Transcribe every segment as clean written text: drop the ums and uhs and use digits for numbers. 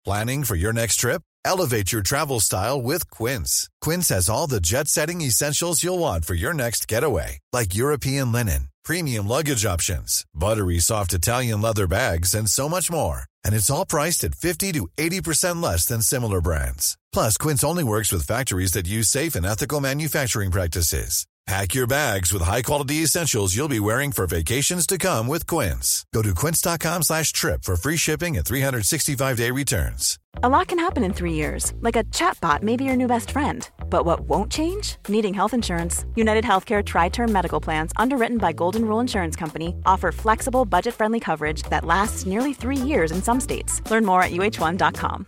Planning for your next trip? Elevate your travel style with Quince. Quince has all the jet-setting essentials you'll want for your next getaway, like European linen, premium luggage options, buttery soft Italian leather bags, and so much more. And it's all priced at 50 to 80% less than similar brands. Plus, Quince only works with factories that use safe and ethical manufacturing practices. Pack your bags with high-quality essentials you'll be wearing for vacations to come with Quince. Go to quince.com/trip for free shipping and 365-day returns. A lot can happen in 3 years, like a chatbot may be your new best friend. But what won't change? Needing health insurance. United Healthcare Tri-Term Medical Plans, underwritten by Golden Rule Insurance Company, offer flexible, budget-friendly coverage that lasts nearly 3 years in some states. Learn more at uh1.com.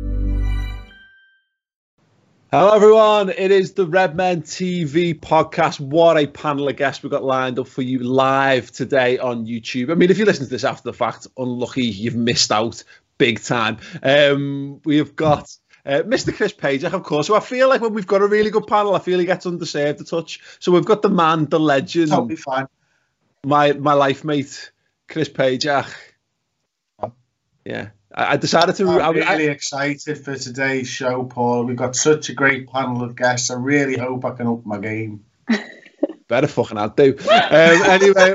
Hello everyone, it is the Redmen TV podcast. What a panel of guests we've got lined up for you live today on YouTube. I mean, if you listen to this after the fact, unlucky, you've missed out big time. We have got Mr. Chris Pajak, of course, so I feel like when we've got a really good panel, I feel he gets underserved a touch. So we've got the man, the legend, totally fine. My life mate, Chris Pajak. Yeah. I decided to... I'm really excited for today's show, Paul. We've got such a great panel of guests. I really hope I can up my game. Better fucking I'd do. Anyway,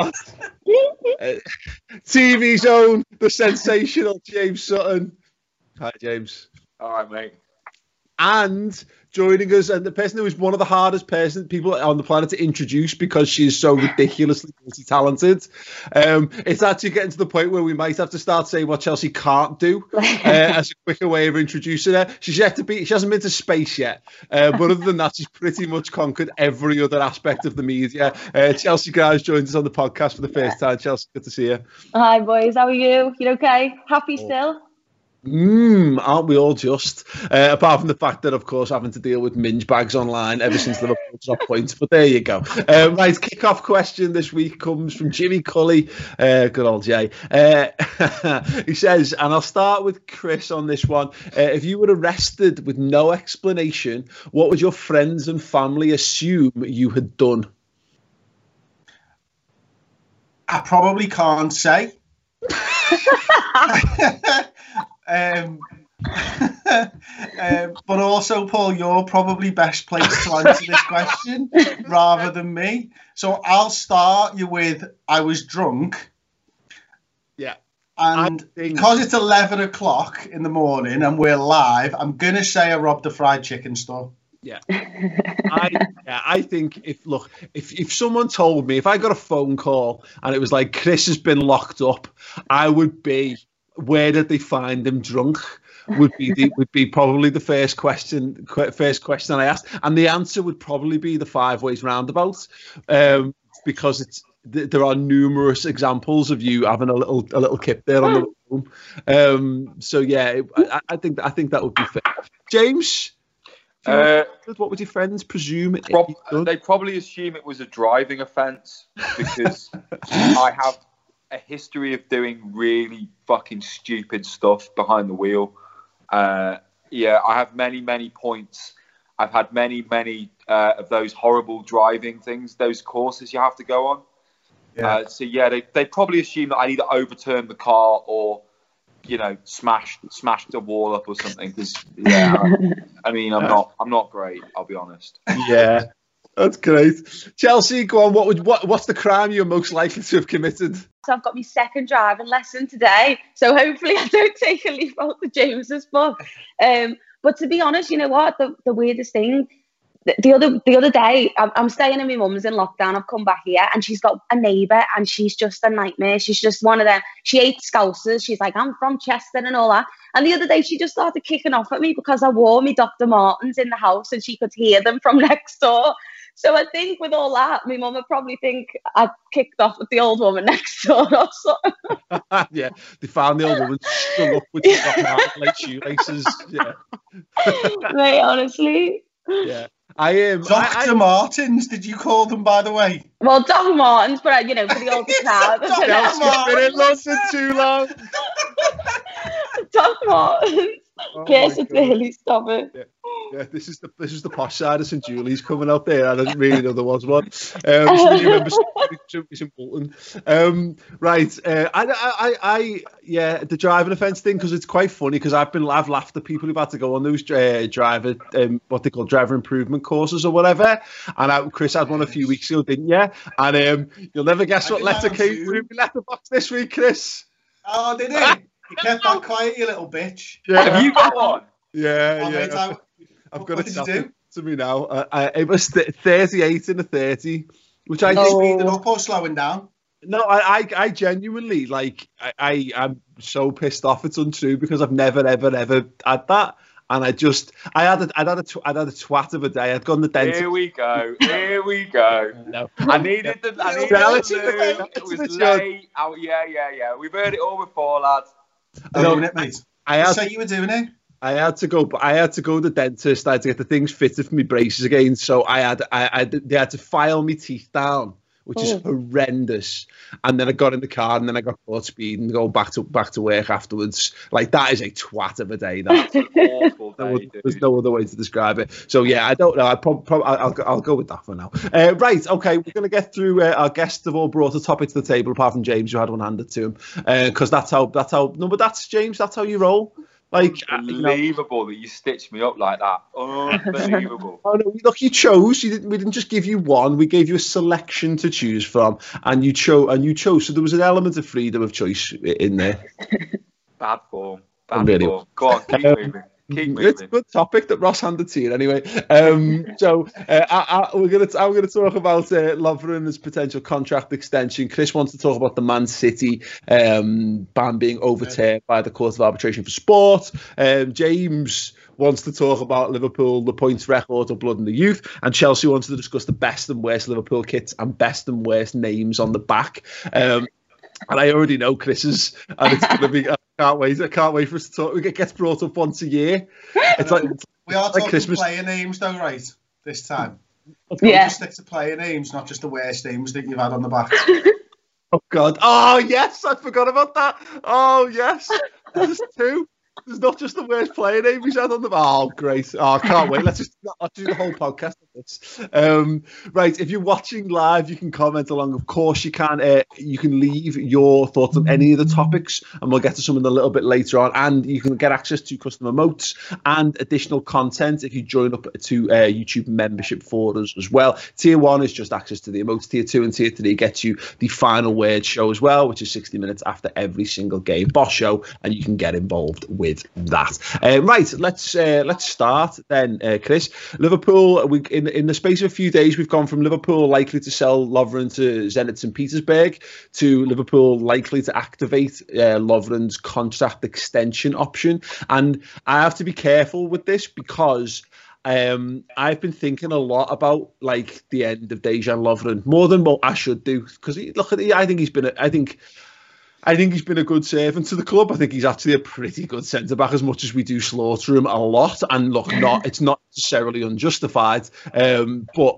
TV Zone, the sensational James Sutton. Hi, James. All right, mate. And joining us, and the person who is one of the hardest people on the planet to introduce because she is so ridiculously multi-talented. It's actually getting to the point where we might have to start saying what Chelsea can't do as a quicker way of introducing her. She hasn't been to space yet, but other than that, she's pretty much conquered every other aspect of the media. Chelsea Grimes joins us on the podcast for the first time. Chelsea, good to see you. Hi, boys. How are you? You okay? Happy still? Aren't we all just? Apart from the fact that, of course, having to deal with minge bags online ever since Liverpool dropped points. But there you go. Right, kick-off question this week comes from Jimmy Cully. Good old Jay. He says, and I'll start with Chris on this one. If you were arrested with no explanation, what would your friends and family assume you had done? I probably can't say. But also, Paul, you're probably best placed to answer this question rather than me. So I'll start you with, I was drunk. Yeah. And because it's 11 o'clock in the morning and we're live, I'm going to say I robbed a fried chicken store. Yeah. I think if someone told me, if I got a phone call and it was like, Chris has been locked up, I would be, where did they find him drunk? Would be probably the first question I asked, and the answer would probably be the Five Ways Roundabout, because there are numerous examples of you having a little kip there on the phone. So yeah, I think that would be fair. James, what would your friends presume? They probably assume it was a driving offence because I have a history of doing really fucking stupid stuff behind the wheel. I have many points. I've had many of those horrible driving things, those courses you have to go on. Yeah. They probably assume that I either overturned the car or, smashed the wall up or something. Because I mean, I'm not great. I'll be honest. Yeah. That's great. Chelsea, go on. What's the crime you're most likely to have committed? So I've got my second driving lesson today. So hopefully I don't take a leaf out the James's book. But to be honest, you know what? The weirdest thing, the other day, I'm staying in my mum's in lockdown. I've come back here and she's got a neighbour and she's just a nightmare. She's just one of them. She hates Scousers. She's like, I'm from Chester and all that. And the other day she just started kicking off at me because I wore my Dr. Martens in the house and she could hear them from next door. So I think with all that, my mum would probably think I kicked off with the old woman next door or something. Yeah, they found the old woman strung up with like shoelaces. Yeah. Mate, honestly. Yeah. Dr. Martens, did you call them, by the way? Well, Dr. Martens, but for the older crowd. Chelsea's been in London too long. Dr. Martens. Yes, it's really, stop it. Yeah, this is the posh side of St Julie's coming out there. I didn't really know there was one. So you remember St Bolton. Right. The driving offence thing, because it's quite funny, because I've laughed at people who've had to go on those driver what they call driver improvement courses or whatever. And Chris had one a few weeks ago, didn't you? And you'll never guess what letter came through my letterbox this week, Chris. Oh, did it? You kept that quiet, you little bitch. Yeah. Have you got one? Yeah, Mate, I've got what it did you do? to me now. It was 38 and a 30, which I think... Speeding up or slowing down? No, I genuinely, like, I'm so pissed off it's untrue, because I've never, ever, ever had that. And I'd had a twat of a day. I'd gone to the dentist. Here we go. No. I needed the loo. It was late. Oh, yeah. We've heard it all before, lads. Doing it, mate. Say you were doing it. I had to go to the dentist. I had to get the things fitted for my braces again. So they had to file my teeth down, which is horrendous. And then I got in the car, and then I got caught speeding, going back to work afterwards. Like, that is a twat of a day. That's an awful day, There's no other way to describe it. So yeah, I don't know. I'll go with that for now. Right, okay, we're going to get through. Our guests have all brought a topic to the table, apart from James, who had one handed to him. Because that's how. No, but that's James. That's how you roll. Like, unbelievable that you stitched me up like that. Unbelievable. Oh no! Look, you chose. We didn't just give you one. We gave you a selection to choose from, and you chose. So there was an element of freedom of choice in there. Bad form. Really form. Go on, keep moving. It's a good topic that Ross handed to you anyway. So I'm going to talk about Lovren's potential contract extension. Chris wants to talk about the Man City ban being overturned by the Court of Arbitration for Sport. James wants to talk about Liverpool, the points record of Blood in the Youth, and Chelsea wants to discuss the best and worst Liverpool kits and best and worst names on the back. And I already know Chris's, and it's going to be. I can't wait for us to talk. It gets brought up once a year. It's like we are talking Christmas. Player names, though, right? This time, yeah. Just stick to player names, not just the worst names that you've had on the back. Oh God! Oh yes, I forgot about that. Oh yes, there's two. There's not just the worst player name he's had on the... Oh, great. Oh, I can't wait. Let's do the whole podcast of this. Right, if you're watching live, you can comment along. Of course, you can. You can leave your thoughts on any of the topics, and we'll get to some of them a little bit later on. And you can get access to custom emotes and additional content if you join up to YouTube membership for us as well. Tier 1 is just access to the emotes. Tier 2 and Tier 3 gets you the Final Word show as well, which is 60 minutes after every single game boss show, and you can get involved with that. Right, let's start then, Chris. Liverpool, in the space of a few days, we've gone from Liverpool likely to sell Lovren to Zenit St. Petersburg to Liverpool likely to activate Lovren's contract extension option. And I have to be careful with this because I've been thinking a lot about like the end of Dejan Lovren more than what I should do, because I think he's been a good servant to the club. I think he's actually a pretty good centre-back, as much as we do slaughter him a lot. And look, it's not necessarily unjustified. But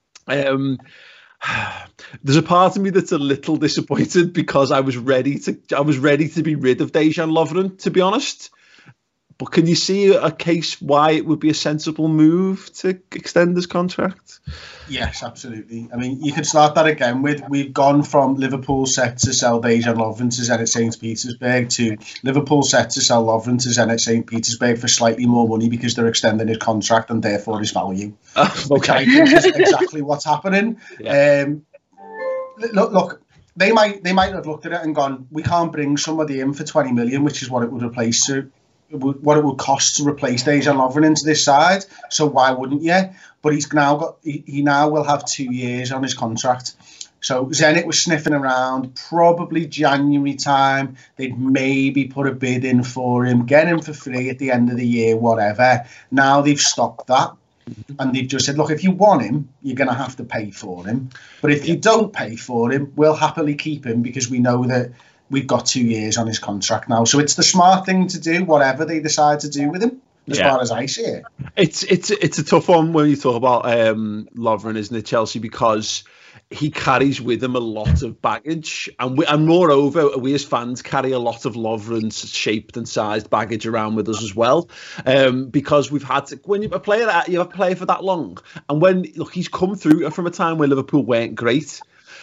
there's a part of me that's a little disappointed because I was ready to be rid of Dejan Lovren, to be honest. But can you see a case why it would be a sensible move to extend his contract? Yes, absolutely. I mean, you could start that again with, we've gone from Liverpool set to sell Dejan Lovren to Zenit St. Petersburg to Liverpool set to sell Lovren to Zenit St. Petersburg for slightly more money because they're extending his contract and therefore his value. Which I think is exactly what's happening. Yeah. Look, they might have looked at it and gone, we can't bring somebody in for 20 million, which is what it would replace to. What it would cost to replace Dejan Lovren into this side, so why wouldn't you? But he now will have 2 years on his contract. So Zenit was sniffing around, probably January time. They'd maybe put a bid in for him, get him for free at the end of the year, whatever. Now they've stopped that. And they've just said, look, if you want him, you're going to have to pay for him. But if you don't pay for him, we'll happily keep him because we know that we've got 2 years on his contract now. So it's the smart thing to do, whatever they decide to do with him, as far as I see it. It's a tough one when you talk about Lovren, isn't it, Chelsea? Because he carries with him a lot of baggage, and moreover, we as fans carry a lot of Lovren's shaped and sized baggage around with us as well, because we've had to, when you have a player for that long, and when he's come through from a time where Liverpool weren't great.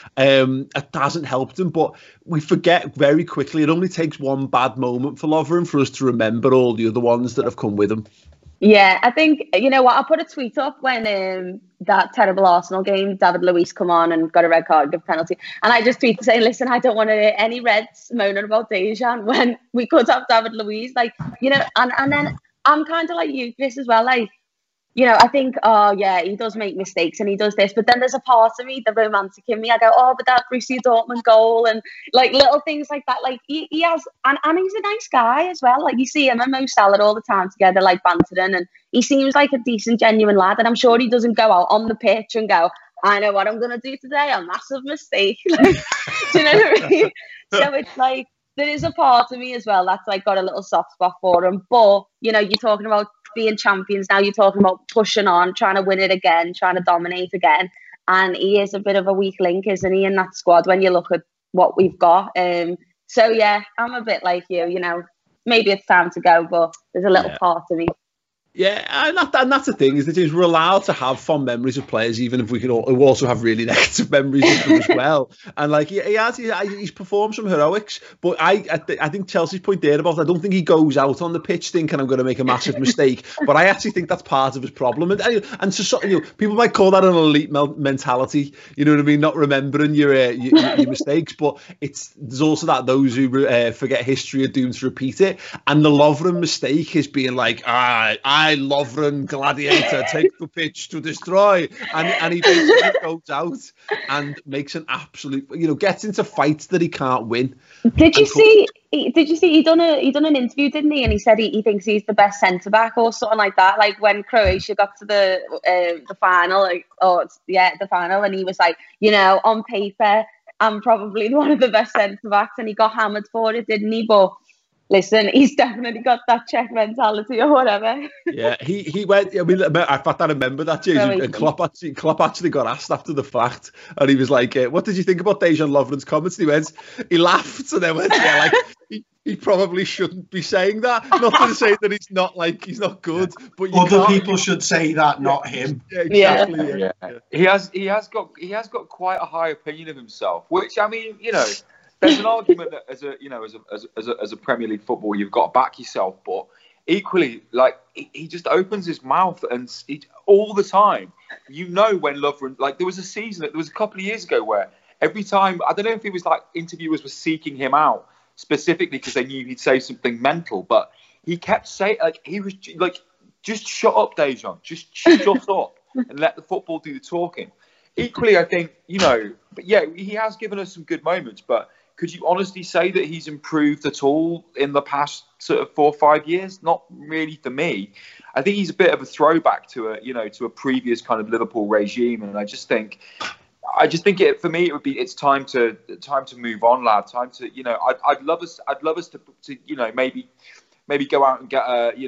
It hasn't helped him, but we forget very quickly. It only takes one bad moment for Lovren for us to remember all the other ones that have come with him. Yeah, I think, you know what, I put a tweet up when that terrible Arsenal game, David Luiz come on and got a red card, give penalty. And I just tweeted saying, listen, I don't want to hear any Reds moaning about Dejan when we could have David Luiz. Like, you know, and then I'm kind of like you, Chris, as well. Like, you know, I think, oh, yeah, he does make mistakes and he does this. But then there's a part of me, the romantic in me, I go, oh, but that Borussia Dortmund goal and, like, little things like that. Like, he has, and he's a nice guy as well. Like, you see him and Mo Salah all the time together, like, bantering. And he seems like a decent, genuine lad. And I'm sure he doesn't go out on the pitch and go, I know what I'm going to do today. A massive mistake. Like, do you know what I mean? So it's like, there is a part of me as well that's, like, got a little soft spot for him. But, you know, you're talking about being champions now, you're talking about pushing on, trying to win it again, trying to dominate again, and he is a bit of a weak link, isn't he, in that squad when you look at what we've got. So yeah, I'm a bit like you know, maybe it's time to go, but there's a little part of me. Yeah, and that's the thing, is that we're allowed to have fond memories of players, even if we can also have really negative memories of them as well. And like he's performed some heroics, but I think Chelsea's point there about, I don't think he goes out on the pitch thinking I'm going to make a massive mistake, but I actually think that's part of his problem. And so, you know, people might call that an elite mentality, you know what I mean, not remembering your mistakes, but there's also that those who forget history are doomed to repeat it. And the Lovren mistake is being like, I Lovren gladiator, take the pitch to destroy, and he basically goes out and makes an absolute, you know, gets into fights that he can't win. Did you see he done an interview, didn't he? And he said he thinks he's the best centre back or something like that. Like when Croatia got to the final, the final, and he was like, you know, on paper, I'm probably one of the best centre backs, and he got hammered for it, didn't he? But listen, he's definitely got that Czech mentality or whatever. Yeah, he went. I mean, I remember that, Jason. And Klopp actually got asked after the fact, and he was like, "What did you think about Dejan Lovren's comments?" And he laughed, and then went, "Yeah, like he probably shouldn't be saying that. Not to say that he's not good, but other people should say that, not him." Yeah, exactly. Yeah. He has got quite a high opinion of himself, which, I mean, you know. There's an argument that as a Premier League footballer, you've got to back yourself, but equally, like, he just opens his mouth and all the time. You know, when Lovren, like, there was a couple of years ago where every time, I don't know if it was like interviewers were seeking him out specifically because they knew he'd say something mental, but he kept saying, like, he was like, just shut up, Dejan, just shut up and let the football do the talking. Equally, I think, you know, but yeah, he has given us some good moments, but could you honestly say that he's improved at all in the past sort of 4 or 5 years? Not really for me. I think he's a bit of a throwback to a previous kind of Liverpool regime, and I just think it, for me, it's time to move on, lad. Time to, you know, I'd love us to you know, maybe go out and get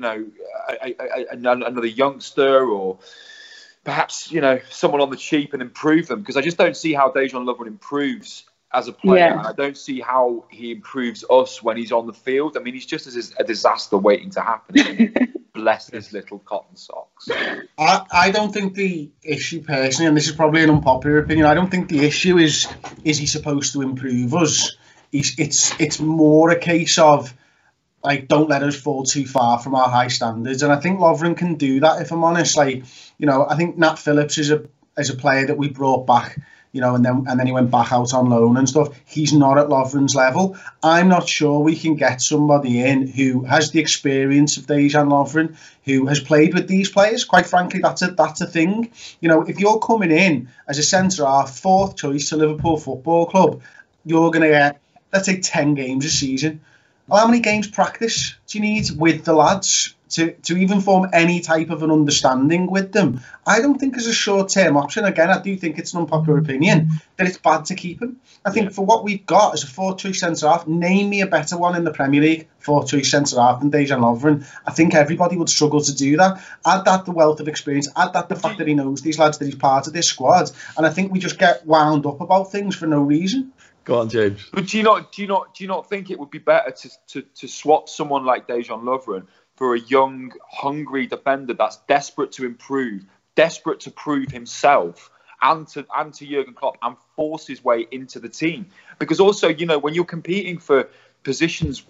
another youngster, or perhaps, you know, someone on the cheap and improve them, because I just don't see how Dejan Lovren improves as a player, and I don't see how he improves us when he's on the field. I mean, he's just as a disaster waiting to happen. Bless his little cotton socks. I don't think the issue, personally, and this is probably an unpopular opinion, I don't think the issue is he supposed to improve us? It's more a case of, like, don't let us fall too far from our high standards. And I think Lovren can do that, if I'm honest. Like, you know, I think Nat Phillips is a player that we brought back, you know, and then he went back out on loan and stuff. He's not at Lovren's level. I'm not sure we can get somebody in who has the experience of Dejan Lovren, who has played with these players. Quite frankly, that's a thing. You know, if you're coming in as a centre-half, fourth choice to Liverpool Football Club, you're going to get, let's say, 10 games a season. How many games practice do you need with the lads to even form any type of an understanding with them? I don't think it's a short-term option. Again, I do think it's an unpopular opinion that it's bad to keep him. I think for what we've got as a 4-3 centre-half, name me a better one in the Premier League, 4-3 centre-half than Dejan Lovren. I think everybody would struggle to do that. Add that the wealth of experience, add that the fact that he knows these lads, that he's part of this squad, and I think we just get wound up about things for no reason. Go on, James. But do you not think it would be better to swap someone like Dejan Lovren for a young, hungry defender that's desperate to improve, desperate to prove himself, and to Jurgen Klopp, and force his way into the team? Because also, when you're competing for positions,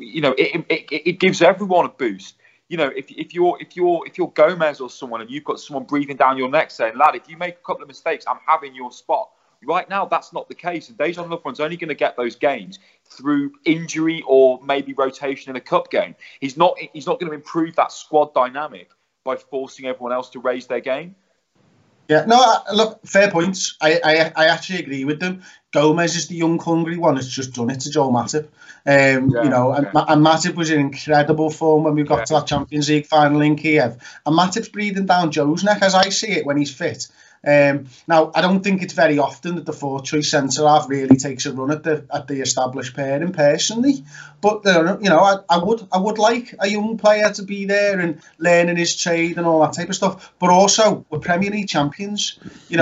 it gives everyone a boost. If you're Gomez or someone, and you've got someone breathing down your neck saying, "Lad, if you make a couple of mistakes, I'm having your spot." Right now, that's not the case, and Dejan Lovren's only going to get those games through injury or maybe rotation in a cup game. He's not going to improve that squad dynamic by forcing everyone else to raise their game. Yeah, no, look, fair points. I actually agree with them. Gomez is the young, hungry one that's just done it to Joel Matip. And Matip was in incredible form when we got to that Champions League final in Kiev. And Matip's breathing down Joe's neck, as I see it, when he's fit. Now, I don't think it's very often that the 4-3 centre-half really takes a run at the established pairing personally, but I would like a young player to be there and learning his trade and all that type of stuff. But also, we're Premier League champions,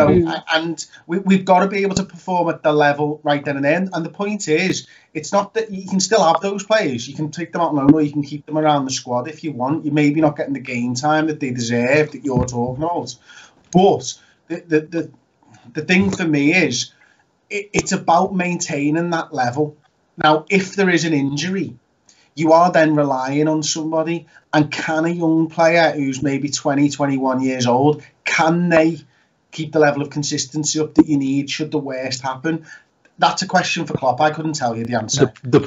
and we've got to be able to perform at the level right then and there. And the point is, it's not that you can still have those players. You can take them out on loan, or you can keep them around the squad if you want. You're maybe not getting the game time that they deserve, that you're talking about, but the thing for me is it's about maintaining that level. Now, if there is an injury, you are then relying on somebody, and can a young player who's maybe 20, 21 years old, can they keep the level of consistency up that you need should the worst happen? That's a question for Klopp. I couldn't tell you the answer. The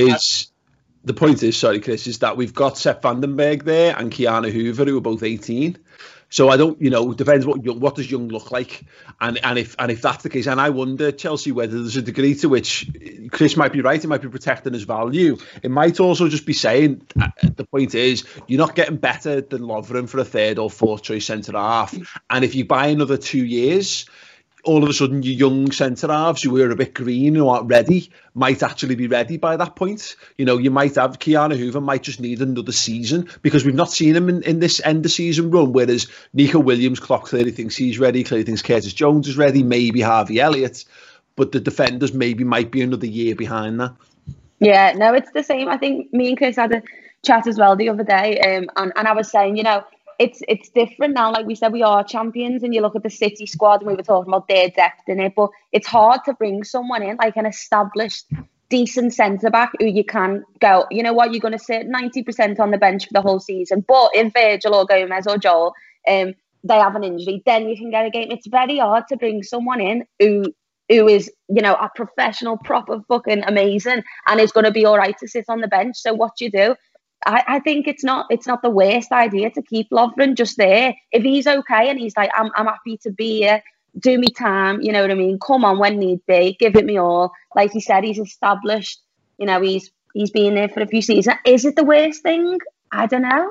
point is, sorry, Chris, is that we've got Sepp Vandenberg there and Keanu Hoover, who are both 18. So I don't, depends what does young look like, and if that's the case, and I wonder, Chelsea, whether there's a degree to which Chris might be right, he might be protecting his value. It might also just be saying, the point is, you're not getting better than Lovren for a third or fourth choice centre half, and if you buy another 2 years, all of a sudden your young centre-halves who are a bit green and aren't ready might actually be ready by that point. You might have Keanu Hoover might just need another season, because we've not seen him in this end-of-season run, whereas Nico Williams, Klopp clearly thinks he's ready, clearly thinks Curtis Jones is ready, maybe Harvey Elliott, but the defenders might be another year behind that. Yeah, no, it's the same. I think me and Chris had a chat as well the other day, and I was saying, it's different now. Like we said, we are champions, and you look at the City squad, and we were talking about their depth in it, but it's hard to bring someone in like an established, decent centre-back who you can go, you know what, you're going to sit 90% on the bench for the whole season, but if Virgil or Gomez or Joel, they have an injury, then you can get a game. It's very hard to bring someone in who is, a professional, proper fucking amazing, and is going to be all right to sit on the bench. So what do you do? I think it's not the worst idea to keep Lovren just there. If he's okay and he's like, I'm happy to be here, do me time, you know what I mean? Come on when need be, give it me all. Like he said, he's established, he's been there for a few seasons. Is it the worst thing? I don't know.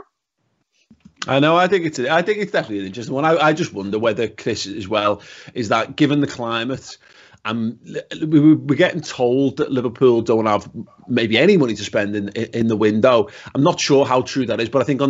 I know. I think it's definitely an interesting one. I just wonder whether, Chris, as well, is that given the climate, we're getting told that Liverpool don't have maybe any money to spend in the window. I'm not sure how true that is, but I think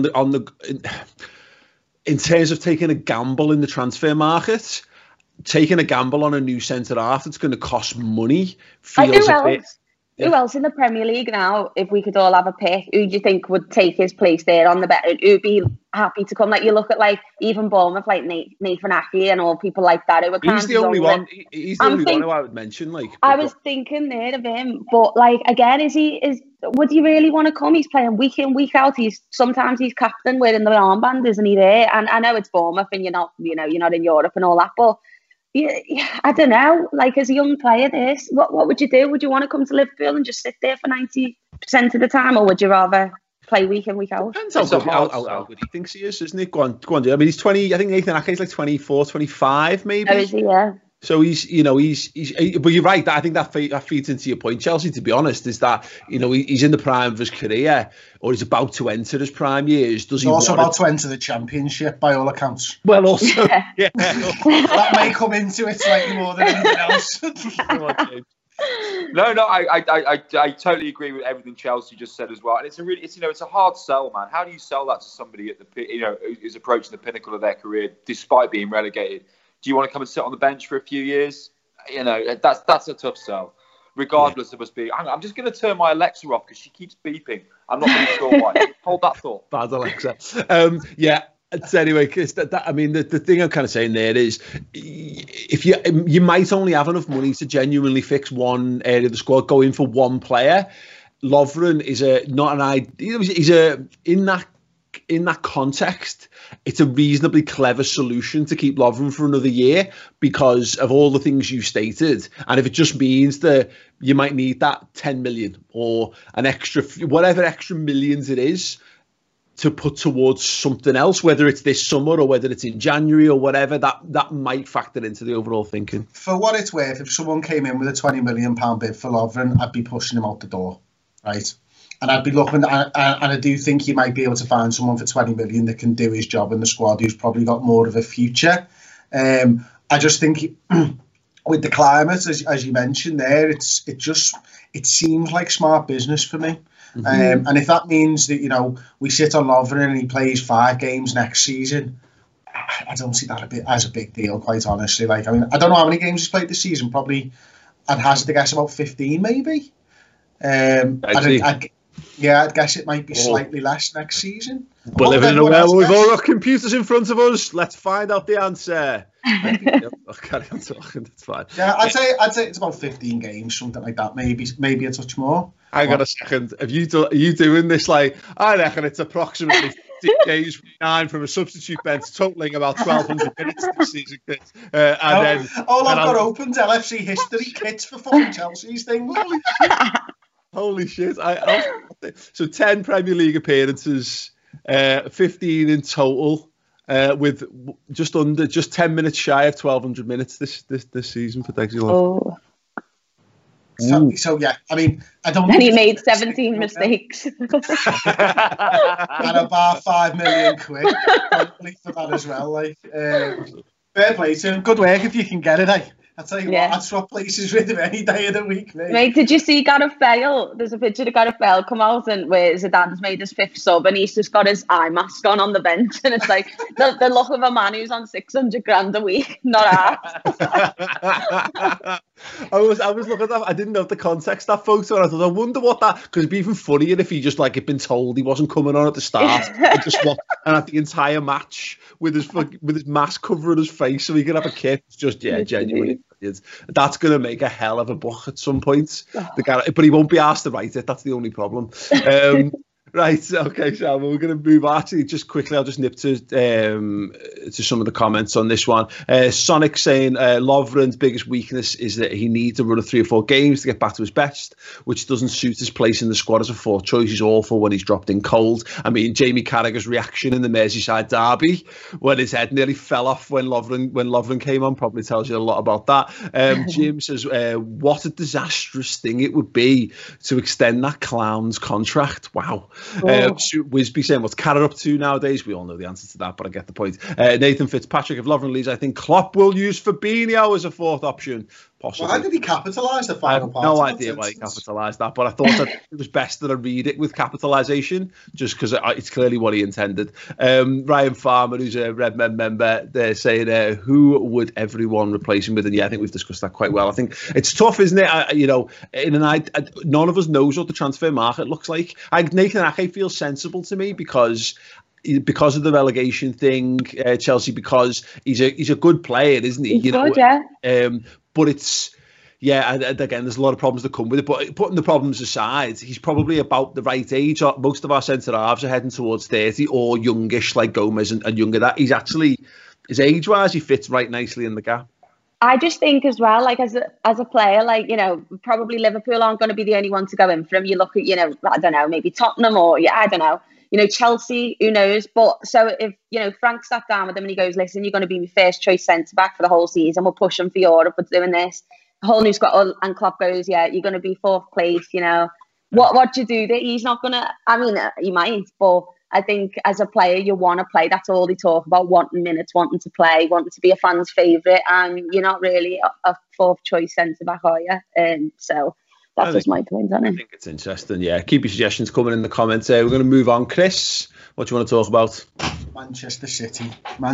in terms of taking a gamble in the transfer market, taking a gamble on a new centre half that's going to cost money feels a bit. Who else in the Premier League now, if we could all have a pick, who do you think would take his place there on the bet? Who'd be happy to come? Like, you look at, even Bournemouth, like Nathan Ake and all people like that. He's the only one. He's the only one who I would mention. I was thinking there of him, but again, would he really want to come? He's playing week in, week out. Sometimes he's captain wearing the armband, isn't he? There, and I know it's Bournemouth, and you're not in Europe and all that, but. Yeah, I don't know. As a young player, what would you do? Would you want to come to Liverpool and just sit there for 90% of the time, or would you rather play week in, week out? Depends how good he thinks he is, isn't it? Go on, dude. I mean, he's 20. I think Nathan Ake is 24, 25, maybe. Oh, is he? Yeah. So he's, but you're right. I think that feeds into your point, Chelsea. To be honest, is that he's in the prime of his career, or he's about to enter his prime years. Does he also about to enter the Championship by all accounts? Well, also, yeah. That may come into it slightly more than anything else. No, I totally agree with everything Chelsea just said as well. And it's a hard sell, man. How do you sell that to somebody at who's approaching the pinnacle of their career despite being relegated? Do you want to come and sit on the bench for a few years? That's a tough sell. Regardless of us being, I'm just going to turn my Alexa off because she keeps beeping. I'm not really sure why. Hold that thought. Bad Alexa. So anyway, the thing I'm kind of saying there is, if you might only have enough money to genuinely fix one area of the squad, go in for one player. Lovren is in that context, it's a reasonably clever solution to keep Lovren for another year because of all the things you stated. And if it just means that you might need that 10 million or an extra, whatever extra millions it is, to put towards something else, whether it's this summer or whether it's in January or whatever, that might factor into the overall thinking. For what it's worth, if someone came in with a £20 million bid for Lovren, I'd be pushing him out the door, right? And I'd be looking, and I do think you might be able to find someone for 20 million that can do his job in the squad, who's probably got more of a future. I just think with the climate, as you mentioned there, it seems like smart business for me. Mm-hmm. And if that means that we sit on Lovren and he plays 5 games next season, I don't see that as a big deal, quite honestly. I don't know how many games he's played this season. Probably, I'd hazard to guess about 15, maybe. I'd guess it might be slightly less next season. We're living in a world where we've all got computers in front of us. Let's find out the answer. I'll carry on talking. That's fine. Yeah, I'd say it's about 15 games, something like that. Maybe a touch more. Hang on a second. Are you doing this I reckon it's approximately 50 games, 9 from a substitute bench, totaling about 1,200 minutes this season. I've got open's LFC history kits for fucking Chelsea's thing. Holy shit. So 10 Premier League appearances, 15 in total, with just 10 minutes shy of 1,200 minutes this season for Dexy Love. So yeah, I don't. And he made 17 mistakes. And about £5 million probably for that as well. Fair play to him. Good work if you can get it. I tell you what, I'd swap places with him any day of the week, mate. Mate, did you see Gareth Bale? There's a picture of Gareth Bale come out and where Zidane's made his 5th sub and he's just got his eye mask on the bench, and it's like the look of a man who's on 600 grand a week, not art. I was looking at that. I didn't know the context of that photo, and I thought, I wonder what that, because it'd be even funnier if he just had been told he wasn't coming on at the start and just watched and had the entire match with his mask covering his face so he could have a kit. It's just genuinely. That's going to make a hell of a book at some point. But he won't be asked to write it. That's the only problem. Right, okay, so we're going to move. Actually, just quickly, I'll just nip to some of the comments on this one. Sonic saying Lovren's biggest weakness is that he needs to run 3 or 4 games to get back to his best, which doesn't suit his place in the squad as a 4th choice. He's awful when he's dropped in cold. Jamie Carragher's reaction in the Merseyside derby when his head nearly fell off when Lovren came on probably tells you a lot about that. Jim says, what a disastrous thing it would be to extend that clown's contract. Wow. Wisby saying, what's Carragher up to nowadays? We all know the answer to that, but I get the point. Nathan Fitzpatrick, if Lovren leaves, I think Klopp will use Fabinho as a 4th option. Possibly. Well, how did he capitalise the final part? I have no idea why he capitalised that, but I thought that it was best that I read it with capitalisation, just because it's clearly what he intended. Ryan Farmer, who's a Red Men member, they're saying, who would everyone replace him with? And yeah, I think we've discussed that quite well. I think it's tough, isn't it? None of us knows what the transfer market looks like. Nathan Ake feels sensible to me because of the relegation thing, Chelsea, because he's a good player, isn't he? He's good, yeah. But it's, again, there's a lot of problems that come with it. But putting the problems aside, he's probably about the right age. Most of our centre-halves are heading towards 30 or youngish, like Gomez and younger. That he's actually, his age-wise, he fits right nicely in the gap. I just think as well, as a player, probably Liverpool aren't going to be the only one to go in for him. You look at, I don't know, maybe Tottenham or, I don't know. Chelsea, who knows? But so if, Frank sat down with him and he goes, listen, you're going to be my first choice centre-back for the whole season. We're pushing for Europe. We're doing this. The whole new squad. And Klopp goes, yeah, you're going to be 4th place, What do you do there? He's not going to, he might, but I think as a player, you want to play. That's all they talk about, wanting minutes, wanting to play, wanting to be a fan's favourite. And you're not really a 4th choice centre-back, are you? So that's just my point on it. I think it's interesting, yeah. Keep your suggestions coming in the comments. We're going to move on. Chris, what do you want to talk about? Manchester City.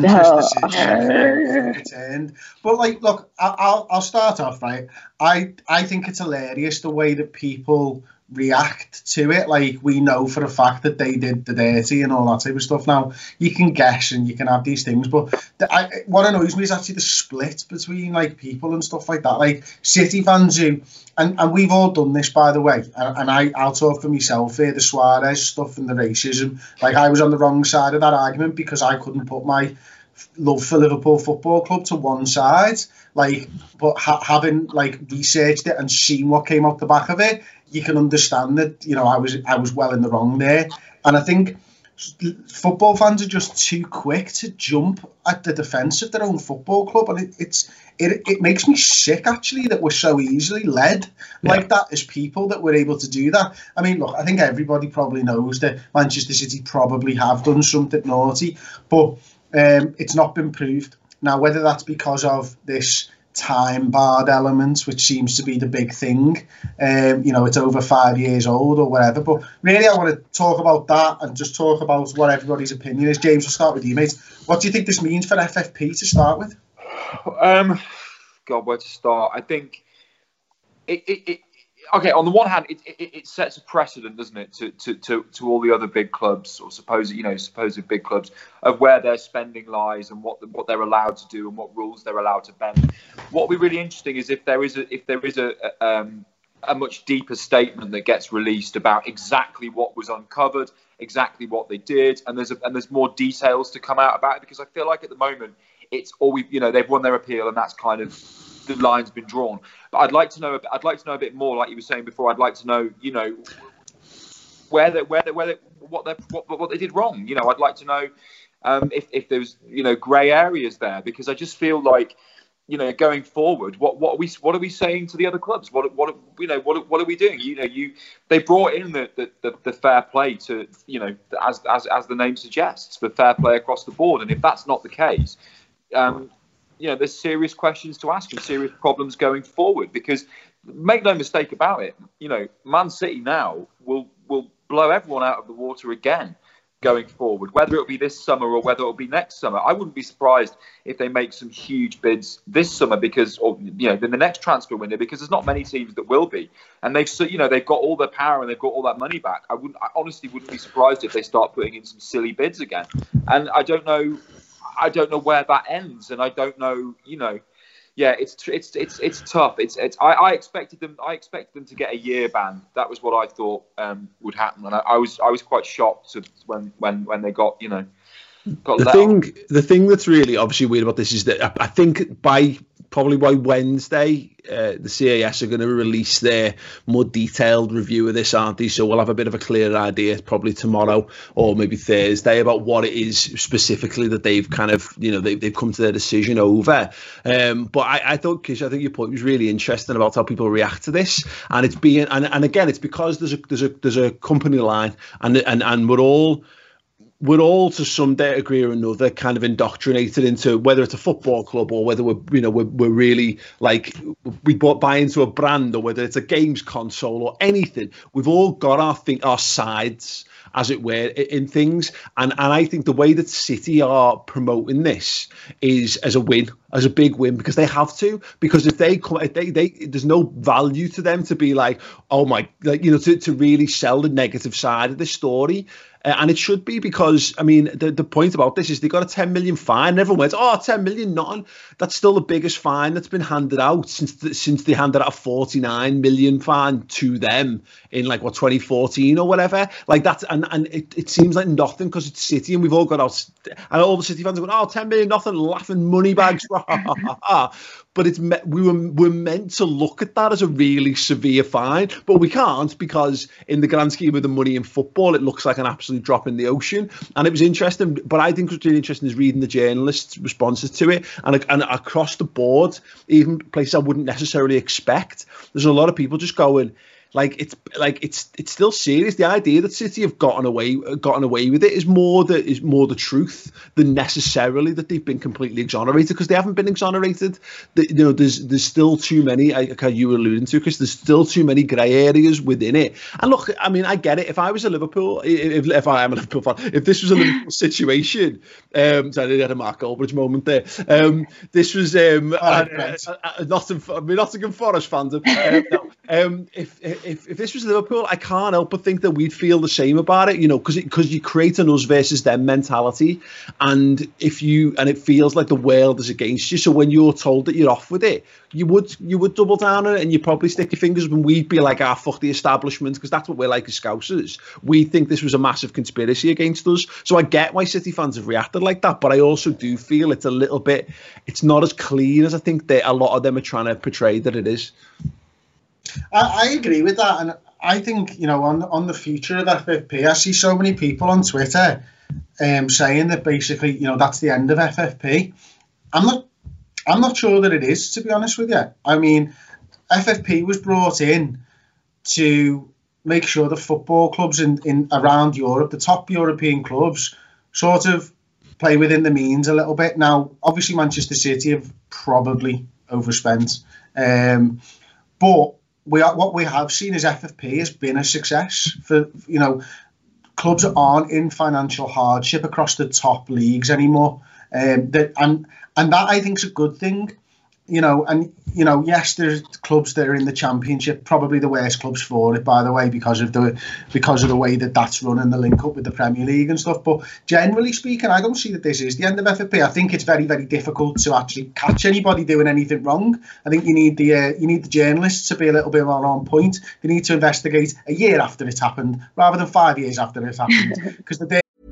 Returned. But look, I'll start off, right. I think it's hilarious the way that people react to it. We know for a fact that they did the dirty and all that type of stuff. Now, you can guess and you can have these things, but what annoys me is actually the split between people and stuff like that. City fans who, and we've all done this, by the way, and I'll talk for myself here, the Suarez stuff and the racism. I was on the wrong side of that argument because I couldn't put my love for Liverpool Football Club to one side, but having researched it and seen what came out the back of it, you can understand that I was well in the wrong there. And I think football fans are just too quick to jump at the defence of their own football club, and it makes me sick actually that we're so easily led like that as people, that we're able to do that. I mean, look, I think everybody probably knows that Manchester City probably have done something naughty, but it's not been proved. Now, whether that's because of this time-barred element, which seems to be the big thing, it's over 5 years old or whatever, but really I want to talk about that and just talk about what everybody's opinion is. James, we'll start with you, mate. What do you think this means for FFP to start with? God, where to start? I think it okay, on the one hand, it sets a precedent, doesn't it, to all the other big clubs, or supposed big clubs, of where their spending lies and what they're allowed to do and what rules they're allowed to bend. What will be really interesting is if there is a much deeper statement that gets released about exactly what was uncovered, exactly what they did, and there's more details to come out about it, because I feel like at the moment it's all they've won their appeal and that's kind of the line's been drawn. But I'd like to know a bit more, like you were saying before. I'd like to know, what they did wrong. I'd like to know if there's grey areas there, because I just feel like going forward, what are we saying to the other clubs? What are we doing? They brought in the fair play to as the name suggests, for fair play across the board, and if that's not the case, there's serious questions to ask and serious problems going forward, because make no mistake about it, Man City now will blow everyone out of the water again going forward, whether it'll be this summer or whether it'll be next summer. I wouldn't be surprised if they make some huge bids this summer, in the next transfer window, because there's not many teams that will be, and they've got all their power and they've got all that money back. I honestly wouldn't be surprised if they start putting in some silly bids again, and I don't know where that ends, and I don't know, it's tough. I expected them to get a year ban. That was what I thought would happen, and I was quite shocked when they got the thing that's really obviously weird about this is that I think probably by Wednesday, the CAS are going to release their more detailed review of this, aren't they? So we'll have a bit of a clearer idea probably tomorrow or maybe Thursday about what it is specifically that they've kind of, they've come to their decision over. But I thought, Kish, I think your point was really interesting about how people react to this, and it's being, and again, it's because there's a company line, and we're all to some degree or another kind of indoctrinated into whether it's a football club or whether we're really we buy into a brand, or whether it's a games console or anything. We've all got our sides, as it were, in things, and I think the way that City are promoting this is as a win, as a big win, because they have to. Because if they there's no value to them to be to really sell the negative side of the story. And it should be, because, I mean, the point about this is they got a 10 million fine, and everyone went, 10 million, nothing. That's still the biggest fine that's been handed out since they handed out a 49 million fine to them in 2014 or whatever. That's, and it seems like nothing because it's City, and we've all got out, and all the City fans are going, 10 million, nothing, laughing money bags But we're meant to look at that as a really severe fine, but we can't, because in the grand scheme of the money in football, it looks like an absolute drop in the ocean. And it was interesting, but I think what's really interesting is reading the journalists' responses to it, and across the board, even places I wouldn't necessarily expect, there's a lot of people just going, it's still serious. The idea that City have gotten away with it is more the truth than necessarily that they've been completely exonerated, because they haven't been exonerated. There's still too many, like you were alluding to, because there's still too many grey areas within it. And look, I mean, I get it. If I was a Liverpool, if I am a Liverpool fan, if this was a Liverpool situation, so I had a Mark Goldbridge moment there. This was Nottingham Forest fandom. If this was Liverpool, I can't help but think that we'd feel the same about it, because you create an us versus them mentality, and it feels like the world is against you. So when you're told that you're off with it, you would double down on it, and you probably stick your fingers up, and we'd be like, fuck the establishment, because that's what we're like as Scousers. We think this was a massive conspiracy against us. So I get why City fans have reacted like that, but I also do feel it's not as clean as I think that a lot of them are trying to portray that it is. I agree with that, and I think on the future of FFP, I see so many people on Twitter saying that basically that's the end of FFP. I'm not sure that it is, to be honest with you. I mean, FFP was brought in to make sure the football clubs in around Europe, the top European clubs, sort of play within the means a little bit. Now, obviously, Manchester City have probably overspent, but what we have seen is FFP has been a success for, clubs aren't in financial hardship across the top leagues anymore. And that I think is a good thing, yes, there's clubs that are in the Championship, probably the worst clubs for it, by the way, because of the way that's run and the link up with the Premier League and stuff. But generally speaking, I don't see that this is the end of FFP. I think it's very, very difficult to actually catch anybody doing anything wrong. I think you need the journalists to be a little bit more on point. They need to investigate a year after it's happened rather than 5 years after it's happened, because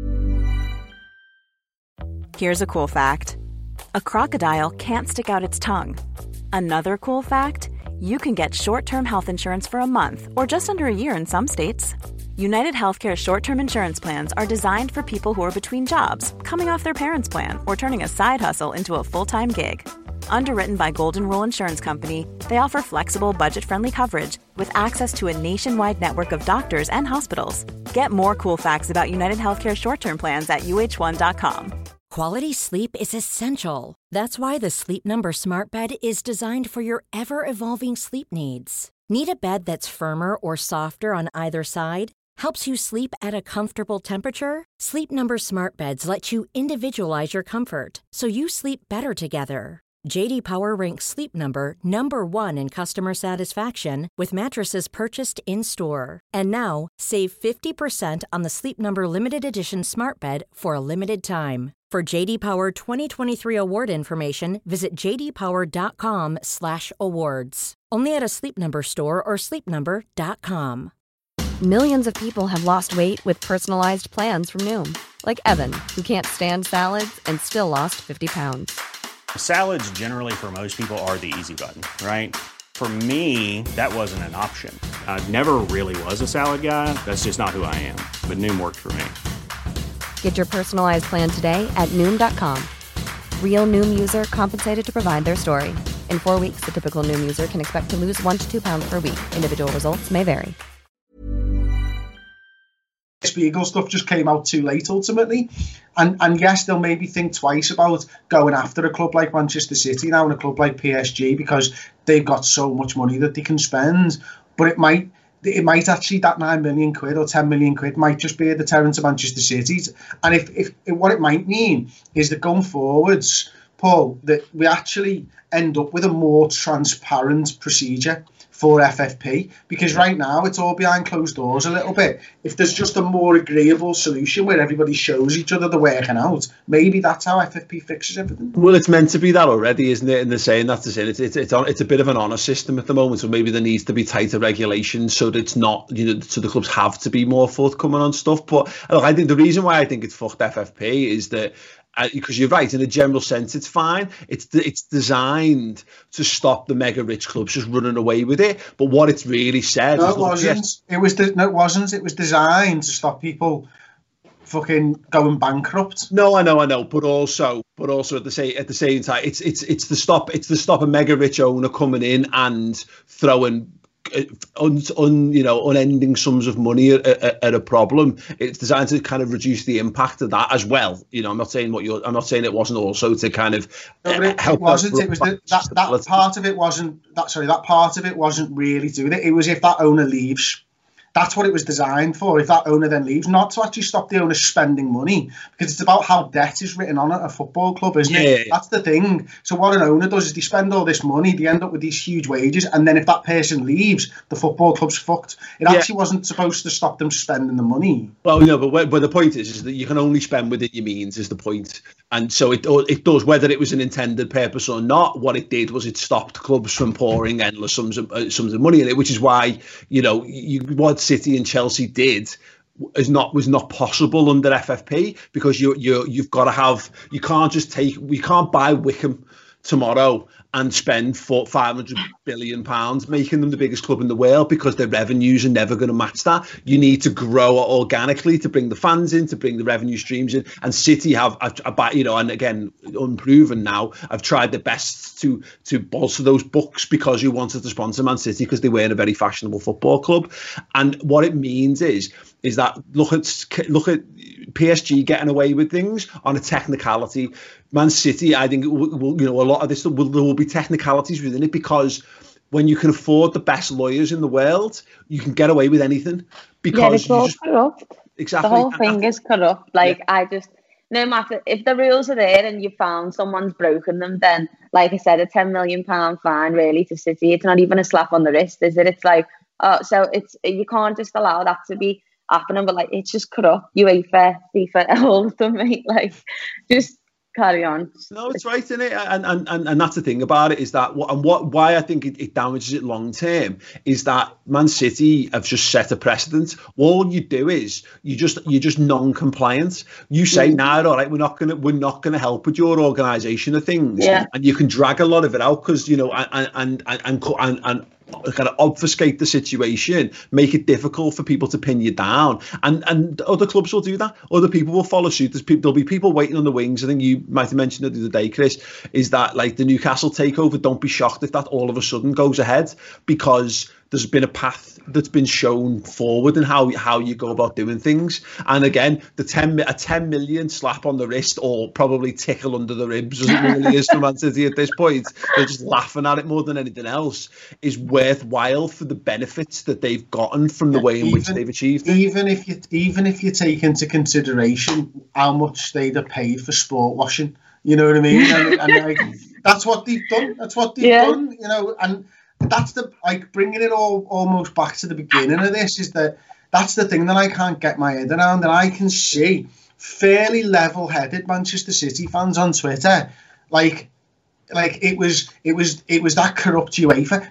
Here's a cool fact. A crocodile can't stick out its tongue. Another cool fact, you can get short-term health insurance for a month or just under a year in some states. United Healthcare short-term insurance plans are designed for people who are between jobs, coming off their parents' plan, or turning a side hustle into a full-time gig. Underwritten by Golden Rule Insurance Company, they offer flexible, budget-friendly coverage with access to a nationwide network of doctors and hospitals. Get more cool facts about United Healthcare short-term plans at uh1.com. Quality sleep is essential. That's why the Sleep Number Smart Bed is designed for your ever-evolving sleep needs. Need a bed that's firmer or softer on either side? Helps you sleep at a comfortable temperature? Sleep Number Smart Beds let you individualize your comfort, so you sleep better together. J.D. Power ranks Sleep Number number 1 in customer satisfaction with mattresses purchased in-store. And now, save 50% on the Sleep Number Limited Edition Smart Bed for a limited time. For J.D. Power 2023 award information, visit jdpower.com/awards. Only at a Sleep Number store or sleepnumber.com. Millions of people have lost weight with personalized plans from Noom. Like Evan, who can't stand salads and still lost 50 pounds. Salads generally for most people are the easy button, right? For me, that wasn't an option. I never really was a salad guy. That's just not who I am. But Noom worked for me. Get your personalized plan today at Noom.com. Real Noom user compensated to provide their story. In 4 weeks, the typical Noom user can expect to lose 1 to 2 pounds per week. Individual results may vary. Spiegel stuff just came out too late ultimately, and yes, they'll maybe think twice about going after a club like Manchester City now and a club like PSG because they've got so much money that they can spend. But it might actually, that 9 million quid or 10 million quid might just be a deterrent to Manchester City. And if what it might mean is that going forwards, Paul, that we actually end up with a more transparent procedure for FFP, because right now it's all behind closed doors a little bit. If there's just a more agreeable solution where everybody shows each other the working out, maybe that's how FFP fixes everything. Well, it's meant to be that already, isn't it? And they're saying that to say it's a bit of an honour system at the moment, so maybe there needs to be tighter regulations so that it's not, so the clubs have to be more forthcoming on stuff. But look, I think the reason why I think it's fucked FFP is that, because you're right, in a general sense, it's fine. It's designed to stop the mega rich clubs just running away with it. But what it's really said, no, it wasn't. It wasn't. It was designed to stop people fucking going bankrupt. No, I know, but also at the same time, it's to stop a mega rich owner coming in and throwing unending sums of money at a problem. It's designed to kind of reduce the impact of that as well. I'm not saying it wasn't also to kind of help. It wasn't. It was that part of it wasn't. That part of it wasn't really doing it. It was if that owner leaves. That's what it was designed for. If that owner then leaves, not to actually stop the owner spending money, because it's about how debt is written on at a football club, isn't it? Yeah. That's the thing. So what an owner does is they spend all this money, they end up with these huge wages, and then if that person leaves, the football club's fucked. It actually wasn't supposed to stop them spending the money. Well, no, but the point is that you can only spend within your means, is the point. And so it does, whether it was an intended purpose or not. What it did was it stopped clubs from pouring endless sums of money in it, which is why what City and Chelsea did was not possible under FFP, because you've got to have, you can't buy Wickham tomorrow and spend £500 billion making them the biggest club in the world, because their revenues are never going to match that. You need to grow organically to bring the fans in, to bring the revenue streams in. And City have, and again, unproven now, I've tried their best to bolster those books, because you wanted to sponsor Man City because they weren't a very fashionable football club. And what it means is that look at PSG getting away with things on a technicality. Man City, I think, a lot of this, there will be technicalities within it, because when you can afford the best lawyers in the world, you can get away with anything. Because it's all corrupt. Exactly. The whole thing is corrupt. No matter if the rules are there and you found someone's broken them, then, like I said, a £10 million fine really to City. It's not even a slap on the wrist, is it? It's like, so you can't just allow that to be happening. But it's just corrupt. UEFA, FIFA, all of them, mate. Just carry on. No, it's right, isn't it? And that's the thing about it, is that why I think it damages it long term is that Man City have just set a precedent. All you do is you're just non-compliant. You say, all right, we're not gonna help with your organisation of things, and you can drag a lot of it out because and kind of obfuscate the situation, make it difficult for people to pin you down, and other clubs will do that. Other people will follow suit. There'll be people waiting on the wings. I think you might have mentioned it the other day, Chris, is that like the Newcastle takeover. Don't be shocked if that all of a sudden goes ahead, because there's been a path that's been shown forward in how you go about doing things. And again, a 10 million slap on the wrist, or probably tickle under the ribs, as it really is for Man City at this point, they're just laughing at it more than anything else, is worthwhile for the benefits that they've gotten from the way in which they've achieved it. Even if you take into consideration how much they'd have paid for sport washing, you know what I mean? and that's what they've done. That's what they've done, and that's bringing it all almost back to the beginning of this, is that's the thing that I can't get my head around. And I can see fairly level-headed Manchester City fans on Twitter, it was that corrupt UEFA.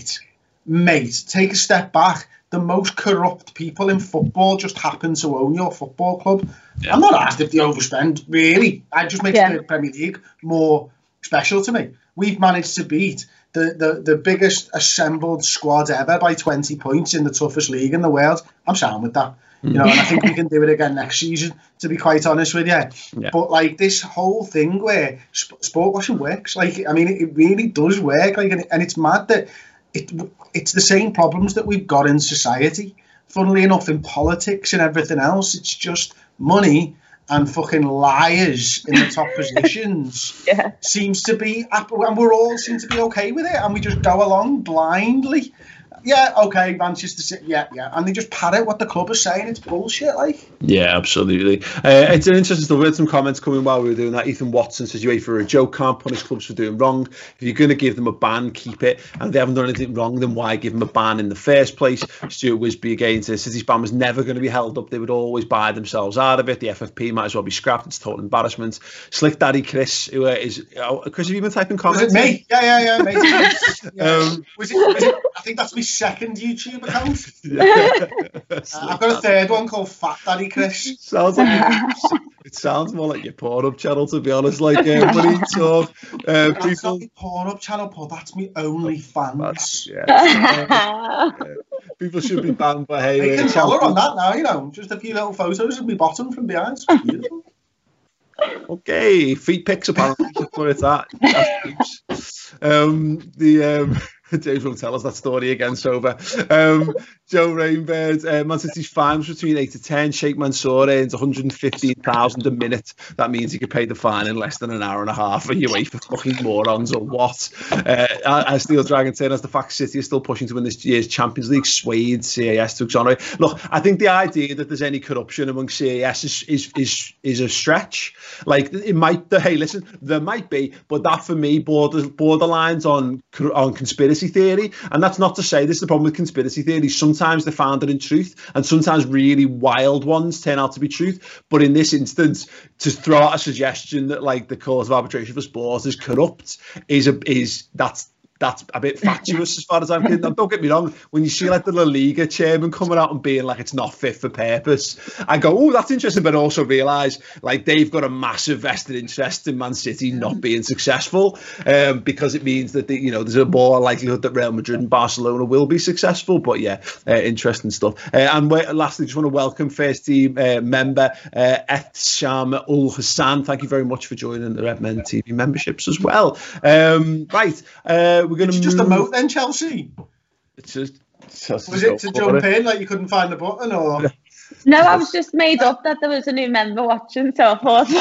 Mate, take a step back. The most corrupt people in football just happen to own your football club. Yeah. I'm not asked if they overspend, really. It just makes the Premier League more special to me. We've managed to beat the biggest assembled squad ever by 20 points in the toughest league in the world. I'm sound with that. And I think we can do it again next season, to be quite honest with you. Yeah. But this whole thing where sport washing works, it really does work. And it's mad that it's the same problems that we've got in society. Funnily enough, in politics and everything else, it's just money and fucking liars in the top positions seems to be, and we all seem to be okay with it, and we just go along blindly. yeah, okay, Manchester City, yeah, and they just parrot what the club is saying. It's bullshit, like. Yeah, absolutely. It's an interesting stuff. We had some comments coming while we were doing that. Ethan Watson says UEFA are a joke, can't punish clubs for doing wrong. If you're going to give them a ban, keep it. And if they haven't done anything wrong, then why give them a ban in the first place? Stuart Wisby again says City's ban was never going to be held up. They would always buy themselves out of it. The FFP might as well be scrapped. It's a total embarrassment. Slick Daddy Chris, who is Chris, have you been typing comments? Was it me? Yeah, mate. Was it? I think that's my second YouTube account. I've got a third one called Fat Daddy Chris. It sounds more like your Pornhub channel, to be honest. Like when you talk, that's not my Pornhub channel, Paul. That's my OnlyFans. People should be banned by hey. You can tell her on that now. You know, just a few little photos of my bottom from behind. It's beautiful. Okay, feet pics apparently. Where it's at. James will tell us that story again, sober. Joe Rainbird, Man City's fines between 8 to 10. Sheikh Mansour earns 115,000 a minute. That means he could pay the fine in less than an hour and a half. Are you wait for fucking morons or what? As Steel Dragon said, as the fact City is still pushing to win this year's Champions League, swayed CAS to exonerate. Look, I think the idea that there's any corruption among CAS is a stretch. Like it might. Hey, listen, there might be, but that for me borderlines on conspiracy theory. And that's not to say this is the problem with conspiracy theories. Sometimes they're founded in truth, and sometimes really wild ones turn out to be truth. But in this instance, to throw out a suggestion that like the cause of arbitration for sport is corrupt that's a bit fatuous as far as I'm concerned. Don't get me wrong, when you see like the La Liga chairman coming out and being like it's not fit for purpose, I go, oh, that's interesting, but also realise like they've got a massive vested interest in Man City not being successful, because it means that there's a more likelihood that Real Madrid and Barcelona will be successful. But yeah, interesting stuff. And lastly, just want to welcome first team member Ethsham Ul Hassan. Thank you very much for joining the Red Men TV memberships as well. Right. We're going to just emote then, Chelsea. It's just was it to jump in like you couldn't find the button, or? No, I was just made up that there was a new member watching, so I thought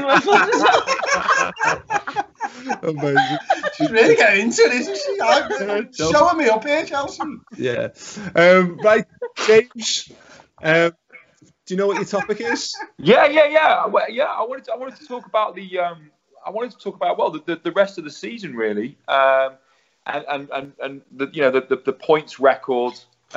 Amazing. She's really getting into it, isn't she? Showing me up here, Chelsea. Yeah. Right, James. Do you know what your topic is? Yeah. Well, yeah. I wanted to talk about the rest of the season really, and the points record